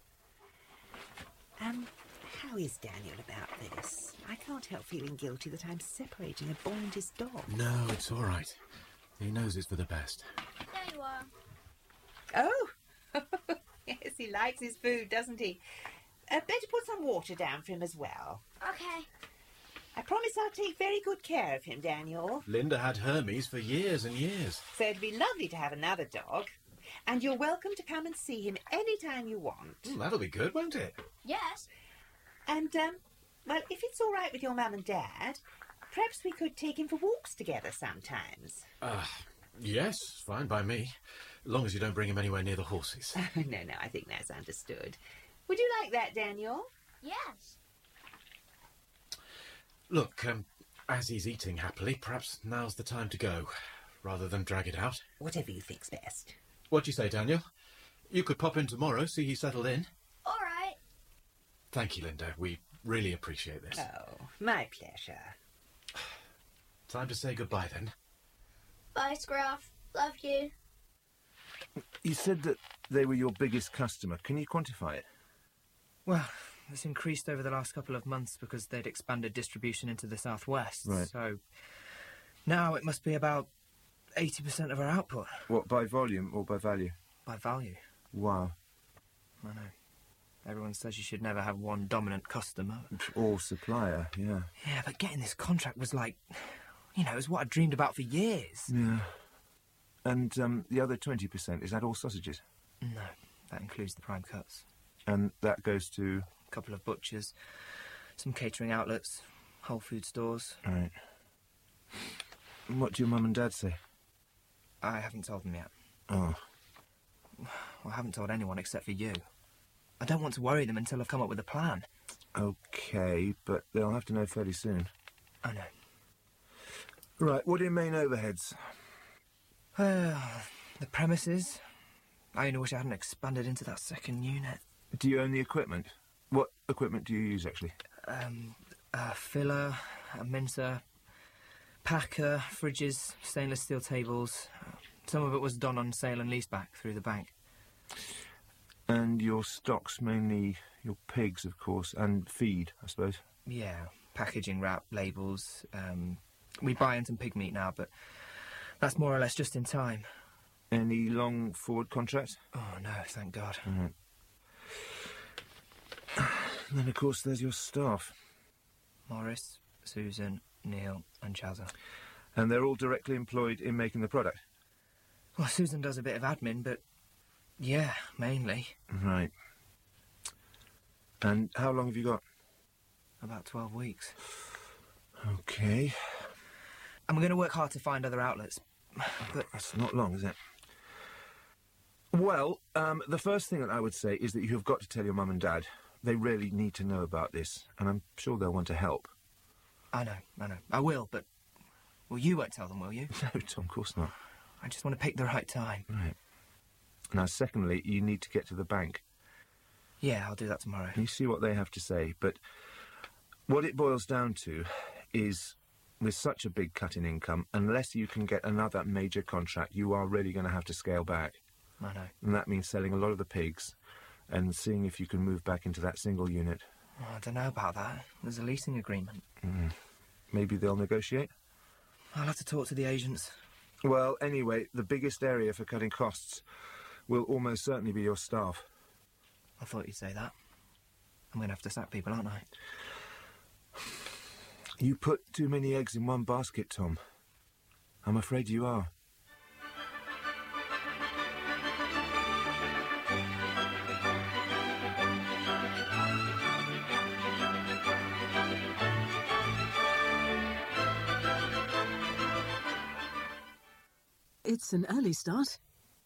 How is Daniel about this? I can't help feeling guilty that I'm separating a boy and his dog. No, it's all right. He knows it's for the best. There you are. Oh! Yes, he likes his food, doesn't he? Better put some water down for him as well. Okay. I promise I'll take very good care of him, Daniel. Linda had Hermes for years and years. So it'd be lovely to have another dog. And you're welcome to come and see him any time you want. That'll be good, won't it? Yes. And, well, if it's all right with your mum and dad, perhaps we could take him for walks together sometimes. Yes, fine by me. As long as you don't bring him anywhere near the horses. No, I think that's understood. Would you like that, Daniel? Yes. Look, as he's eating happily, perhaps now's the time to go, rather than drag it out. Whatever you think's best. What do you say, Daniel? You could pop in tomorrow, see he's settled in. All right. Thank you, Linda. We really appreciate this. Oh, my pleasure. Time to say goodbye, then. Bye, Scruff. Love you. You said that they were your biggest customer. Can you quantify it? Well, it's increased over the last couple of months because they'd expanded distribution into the southwest. Right. So now it must be about 80% of our output. What, by volume or by value? By value. Wow. I know. Everyone says you should never have one dominant customer. Or supplier, yeah. Yeah, but getting this contract was like... You know, it was what I dreamed about for years. Yeah. And the other 20%, is that all sausages? No, that includes the prime cuts. And that goes to? A couple of butchers, some catering outlets, whole food stores. Right. And what do your mum and dad say? I haven't told them yet. Oh. Well, I haven't told anyone except for you. I don't want to worry them until I've come up with a plan. OK, but they'll have to know fairly soon. I know. Right, what are your main overheads? The premises. I only wish I hadn't expanded into that second unit. Do you own the equipment? What equipment do you use, actually? A filler, a mincer, packer, fridges, stainless steel tables. Some of it was done on sale and leaseback through the bank. And your stock's mainly your pigs, of course, and feed, I suppose? Yeah, packaging, wrap, labels. We buy in some pig meat now, but that's more or less just in time. Any long forward contracts? Oh, no, thank God. Right. And then, of course, there's your staff. Morris, Susan, Neil and Chazza. And they're all directly employed in making the product? Well, Susan does a bit of admin, but yeah, mainly. Right. And how long have you got? About 12 weeks. OK. And we're going to work hard to find other outlets, but... That's not long, is it? Well, the first thing that I would say is that you have got to tell your mum and dad. They really need to know about this, and I'm sure they'll want to help. I know. I will, but... Well, you won't tell them, will you? No, Tom, of course not. I just want to pick the right time. Right. Now, secondly, you need to get to the bank. Yeah, I'll do that tomorrow. You see what they have to say, but what it boils down to is, with such a big cut in income, unless you can get another major contract, you are really going to have to scale back. I know. And that means selling a lot of the pigs and seeing if you can move back into that single unit. Oh, I don't know about that. There's a leasing agreement. Maybe they'll negotiate? I'll have to talk to the agents. Well, anyway, the biggest area for cutting costs will almost certainly be your staff. I thought you'd say that. I'm going to have to sack people, aren't I? You put too many eggs in one basket, Tom. I'm afraid you are. It's an early start.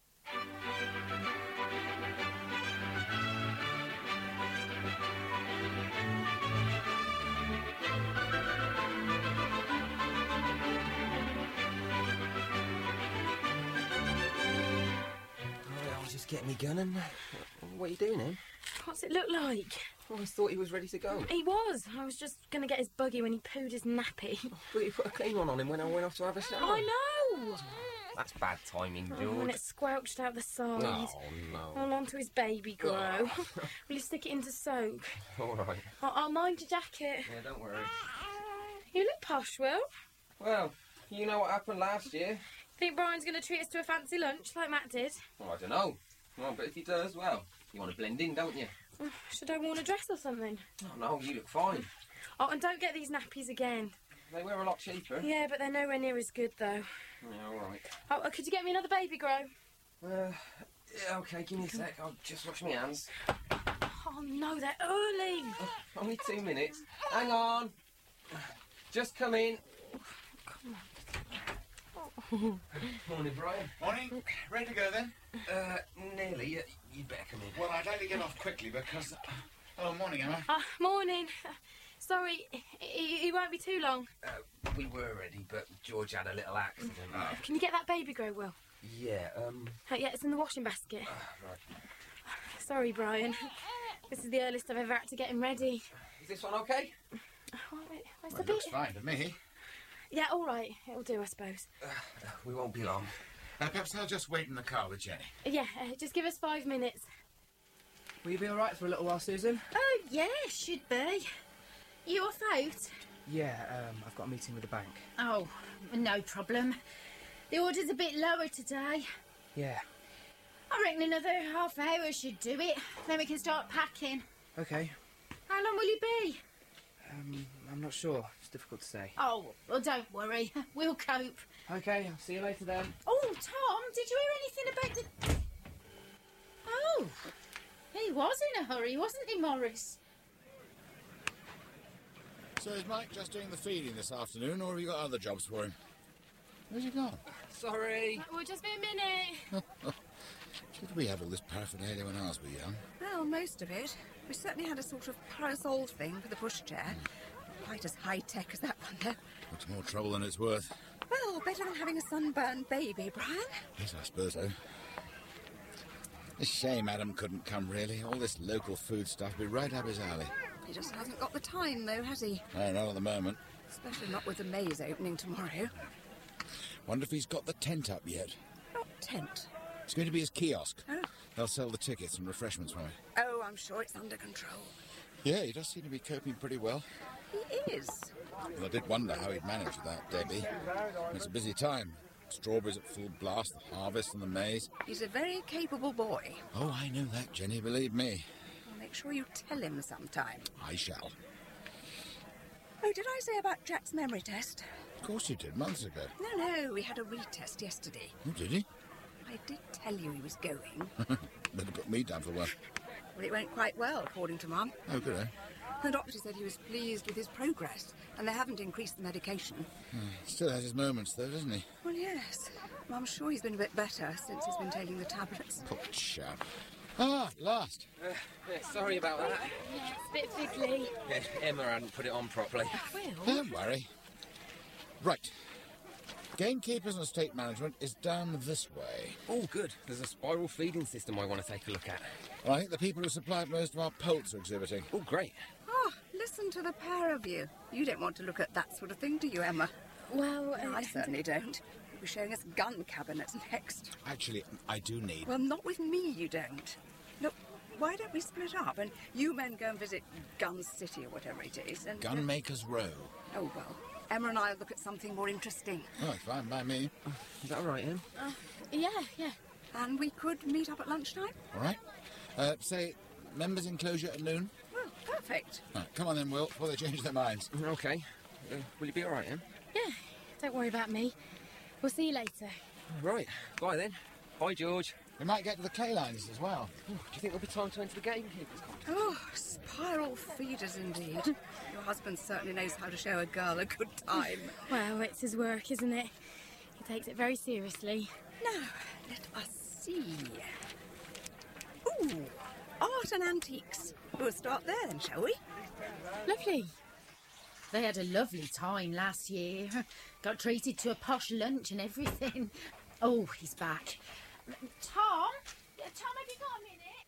I was just getting me gun and... what are you doing, Em? What's it look like? Oh, I thought he was ready to go. He was. I was just going to get his buggy when he pooed his nappy. But you put a clean one on him when I went off to have a shower. I know! That's bad timing, George. Oh, and it squelched out the side. Oh, no. All onto his baby grow. Will you stick it into soak? All right. I'll mind your jacket. Yeah, don't worry. You look posh, Will. Well, you know what happened last year. Think Brian's going to treat us to a fancy lunch like Matt did? Well, I don't know. Well, but if he does, well, you want to blend in, don't you? Should I worn a dress or something? Oh, no, you look fine. Oh, and don't get these nappies again. They were a lot cheaper. Yeah, but they're nowhere near as good, though. Yeah, all right. Oh, could you get me another baby grow? Yeah, OK, give me a sec. I'll just wash my hands. Oh, no, they're early. Only 2 minutes. Hang on. Just come in. Come on. Morning, Brian. Morning. Ready to go, then? Nearly. You'd better come in. Well, I'd like to get off quickly because... Oh, morning, Emma. Morning. Sorry, it won't be too long. We were ready, but George had a little accident. Can you get that baby grow, Will? Yeah, yeah, it's in the washing basket. Right. Sorry, Brian. This is the earliest I've ever had to get him ready. Is this one OK? It's Well, it looks fine to me. Yeah, all right. It'll do, I suppose. We won't be long. Perhaps I'll just wait in the car with Jenny. Yeah, just give us 5 minutes. Will you be all right for a little while, Susan? Oh, yeah, should be. You off out? Yeah, I've got a meeting with the bank. Oh, no problem. The order's a bit lower today. Yeah. I reckon another half hour should do it. Then we can start packing. OK. How long will you be? I'm not sure. It's difficult to say. Oh, well, don't worry. We'll cope. OK, I'll see you later then. Oh, Tom, did you hear anything about the... Oh, he was in a hurry, wasn't he, Morris? So is Mike just doing the feeding this afternoon, or have you got other jobs for him? Where's he gone? Sorry. We'll just be a minute. Did we have all this paraphernalia when ours were young? Well, most of it. We certainly had a sort of parasol thing for the pushchair. Quite as high-tech as that one, though. Looks more trouble than it's worth. Well, better than having a sunburned baby, Brian. Yes, I suppose so. It's a shame Adam couldn't come, really. All this local food stuff would be right up his alley. He just hasn't got the time, though, has he? No, not at the moment. Especially not with the maze opening tomorrow. Wonder if he's got the tent up yet. Not tent. It's going to be his kiosk. Oh. They'll sell the tickets and refreshments from it. Oh, I'm sure it's under control. Yeah, he does seem to be coping pretty well. He is. Well, I did wonder how he'd manage without Debbie. It's a busy time. Strawberries at full blast, the harvest and the maize. He's a very capable boy. Oh, I know that, Jenny, believe me. I'll make sure you tell him sometime. I shall. Oh, did I say about Jack's memory test? Of course you did, months ago. No, we had a retest yesterday. Oh, did he? I did tell you he was going. Better put me down for one. Well, it went quite well, according to Mum. Oh, good, eh? The doctor said he was pleased with his progress, and they haven't increased the medication. Still has his moments, though, doesn't he? Well, yes. I'm sure he's been a bit better since he's been taking the tablets. Poor chap. Ah, at last. Sorry about that. Yeah, it's a bit fiddly. Emma hadn't put it on properly. Will? Don't worry. Right. Gamekeepers and estate management is down this way. Oh, good. There's a spiral feeding system I want to take a look at. Well, I think the people who supplied most of our poults are exhibiting. Oh, great. Oh, listen to the pair of you. You don't want to look at that sort of thing, do you, Emma? Well, No, I certainly don't. You'll be showing us gun cabinets next. Actually, I do need... Well, not with me, you don't. Look, why don't we split up and you men go and visit Gun City or whatever it is and... Gunmakers Row. Oh, well, Emma and I will look at something more interesting. Oh, fine by me. Is that all right, Em? yeah. And we could meet up at lunchtime? All right. Say, members' enclosure at noon? Well, perfect. Right, come on then, Will, before they change their minds. OK. Will you be all right, Em? Yeah, don't worry about me. We'll see you later. Right. Bye, then. Bye, George. We might get to the clay lines as well. Oh, do you think there'll be time to enter the gamekeepers' contest? Oh, spiral feeders indeed. Your husband certainly knows how to show a girl a good time. Well, it's his work, isn't it? He takes it very seriously. Now, let us see. Ooh, art and antiques. We'll start there then, shall we? Lovely. They had a lovely time last year. Got treated to a posh lunch and everything. Oh, he's back. Tom? Yeah, Tom, have you got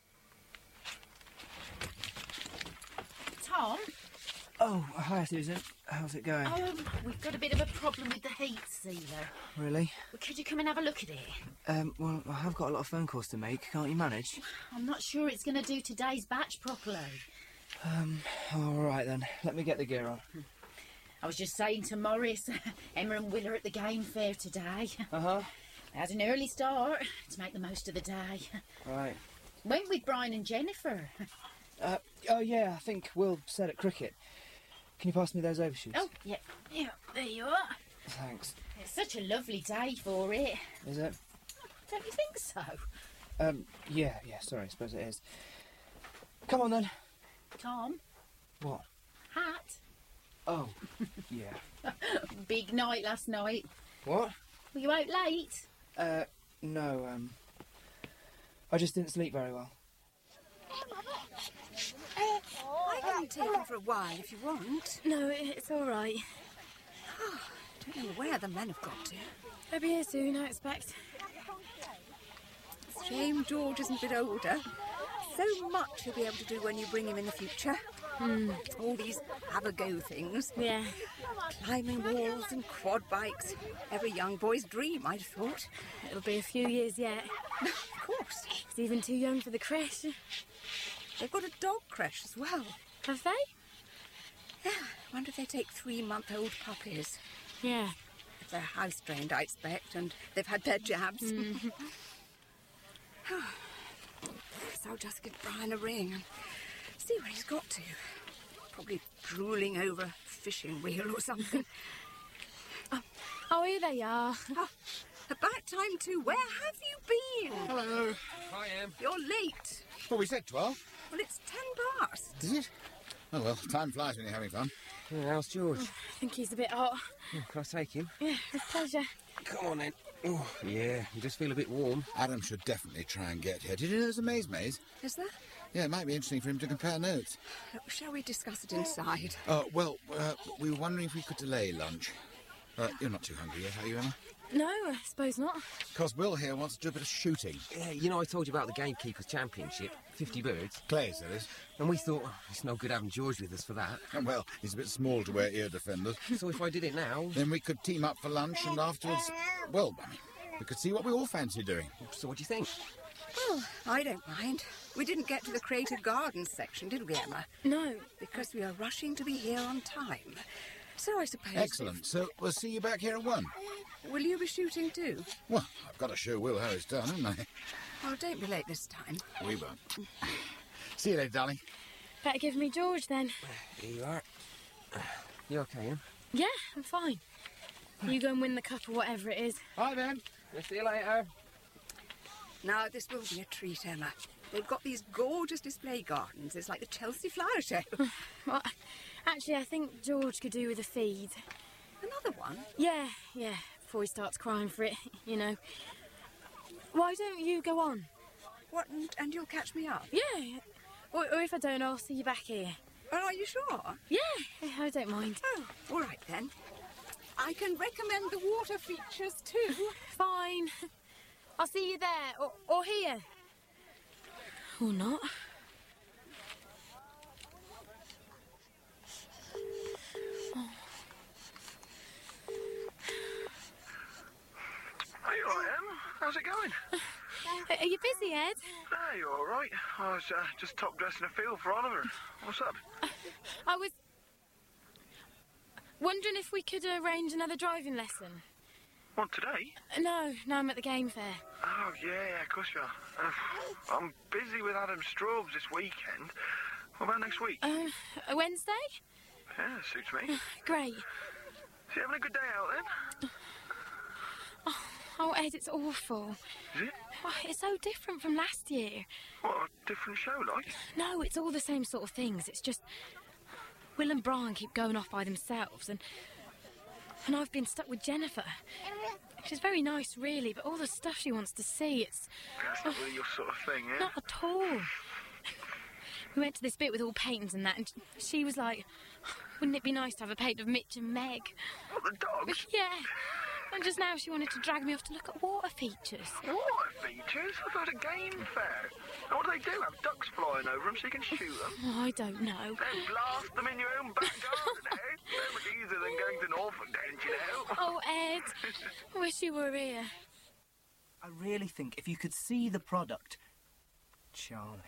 a minute? Tom? Oh, hi, Susan. How's it going? We've got a bit of a problem with the heat sealer. Really? Could you come and have a look at it? Well, I have got a lot of phone calls to make. Can't you manage? I'm not sure it's going to do today's batch properly. All right then. Let me get the gear on. I was just saying to Morris, Emma and Will are at the game fair today. Uh-huh. They had an early start to make the most of the day. Right. Went with Brian and Jennifer. Oh, yeah, I think Will said at cricket. Can you pass me those overshoots? Oh, yeah, there you are. Thanks. It's such a lovely day for it. Is it? Don't you think so? Yeah, sorry, I suppose it is. Come on then. Tom? What? Hat? Oh, yeah. Big night last night. What? Were you out late? No, I just didn't sleep very well. I can take him for a while if you want. No, it's all right. Don't know where the men have got to. They'll be here soon, I expect. Shame George isn't a bit older. So much he'll be able to do when you bring him in the future. All these have-a-go things. Yeah. Climbing walls and quad bikes. Every young boy's dream, I'd have thought. It'll be a few years yet. Of course. He's even too young for the creche. They've got a dog creche as well. Have they? Yeah. Wonder if they take 3-month-old puppies. Yeah. If they're house-trained, I expect, and they've had their jabs. So I'll just give Brian a ring and see where he's got to. Probably drooling over a fishing wheel or something. Oh, here they are. Oh, about time too. Where have you been? Hello. Hi, Em. You're late. Well, we said 12. Well, it's 10 past. Is it? Oh, well, time flies when you're having fun. Yeah, how's George? I think he's a bit hot. Can I take him? Yeah, with pleasure. Come on, then. Oh, yeah, you just feel a bit warm. Adam should definitely try and get here. Did you know there's a maze? Is there? Yeah, it might be interesting for him to compare notes. Shall we discuss it inside? Well, we were wondering if we could delay lunch. You're not too hungry yet, are you, Emma? No, I suppose not. Because Will here wants to do a bit of shooting. Yeah, you know I told you about the Gamekeepers' Championship, 50 birds. Clay's, that is. And we thought, it's no good having George with us for that. Well, he's a bit small to wear ear defenders. So if I did it now... Then we could team up for lunch and afterwards... Well, I mean, we could see what we all fancy doing. So what do you think? Well, I don't mind. We didn't get to the Creative Gardens section, did we, Emma? No. Because we are rushing to be here on time. So I suppose... Excellent. So we'll see you back here at 1. Will you be shooting too? Well, I've got to show Will how it's done, haven't I? Oh, don't be late this time. We won't. See you later, darling. Better give me George, then. Here you are. You okay, Em? Yeah, I'm fine. You go and win the cup or whatever it is. Bye, then. We'll see you later. Now, this will be a treat, Emma. They've got these gorgeous display gardens. It's like the Chelsea Flower Show. Well, actually, I think George could do with a feed. Another one? Yeah, before he starts crying for it, you know. Why don't you go on? What, and you'll catch me up? Yeah. Or if I don't, I'll see you back here. Oh, are you sure? Yeah, I don't mind. Oh, all right then. I can recommend the water features too. Fine. I'll see you there, or here. Or not. Are you all right, Em? How's it going? Are you busy, Ed? Ah, you all right? I was just top dressing a field for Oliver. What's up? I was wondering if we could arrange another driving lesson. What, today? No, I'm at the game fair. Oh, yeah, of course you are. I'm busy with Adam Straubs this weekend. What about next week? A Wednesday? Yeah, suits me. Great. So you having a good day out then? Oh, Ed, it's awful. Is it? Oh, it's so different from last year. What, a different show, like? No, it's all the same sort of things. It's just Will and Brian keep going off by themselves, and I've been stuck with Jennifer. She's very nice, really, but all the stuff she wants to see, it's... That's not really your sort of thing, eh? Not at all. We went to this bit with all paintings and that, and she was like, wouldn't it be nice to have a painting of Mitch and Meg? What, the dogs? Yeah. And just now she wanted to drag me off to look at water features. Water features? I thought a game fair. And what do they do? Have ducks flying over them so you can shoot them? Oh, I don't know. Then blast them in your own back garden, eh? So much easier than going to Norfolk, don't you know? Oh, Ed, I wish you were here. I really think if you could see the product... Charming.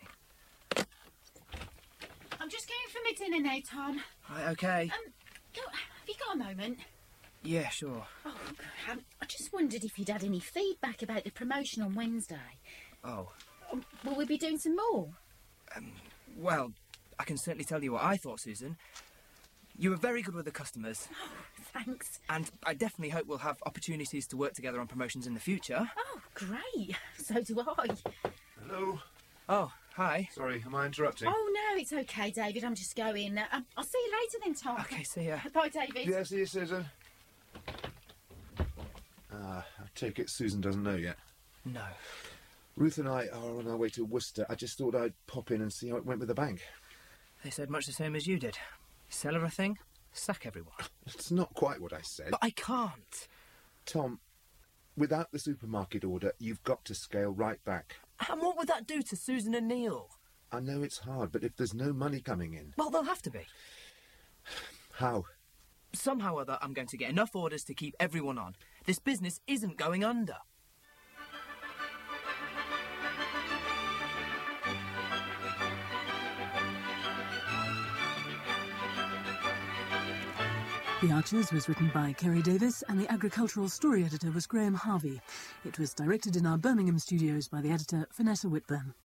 I'm just going for my dinner now, Tom. Right, OK. Have you got a moment? Yeah, sure. Oh, I just wondered if you'd had any feedback about the promotion on Wednesday. Oh. Will we be doing some more? Well, I can certainly tell you what I thought, Susan. You were very good with the customers. Oh, thanks. And I definitely hope we'll have opportunities to work together on promotions in the future. Oh, great. So do I. Hello. Oh, hi. Sorry, am I interrupting? Oh, no, it's OK, David. I'm just going. I'll see you later then, Tom. OK, see ya. Bye, David. Yeah, see you, Susan. I take it Susan doesn't know yet. No. Ruth and I are on our way to Worcester. I just thought I'd pop in and see how it went with the bank. They said much the same as you did. Sell everything, sack everyone. It's not quite what I said. But I can't. Tom, without the supermarket order, you've got to scale right back. And what would that do to Susan and Neil? I know it's hard, but if there's no money coming in... Well, there'll have to be. How? Somehow or other, I'm going to get enough orders to keep everyone on. This business isn't going under. The Archers was written by Kerry Davis and the agricultural story editor was Graham Harvey. It was directed in our Birmingham studios by the editor Vanessa Whitburn.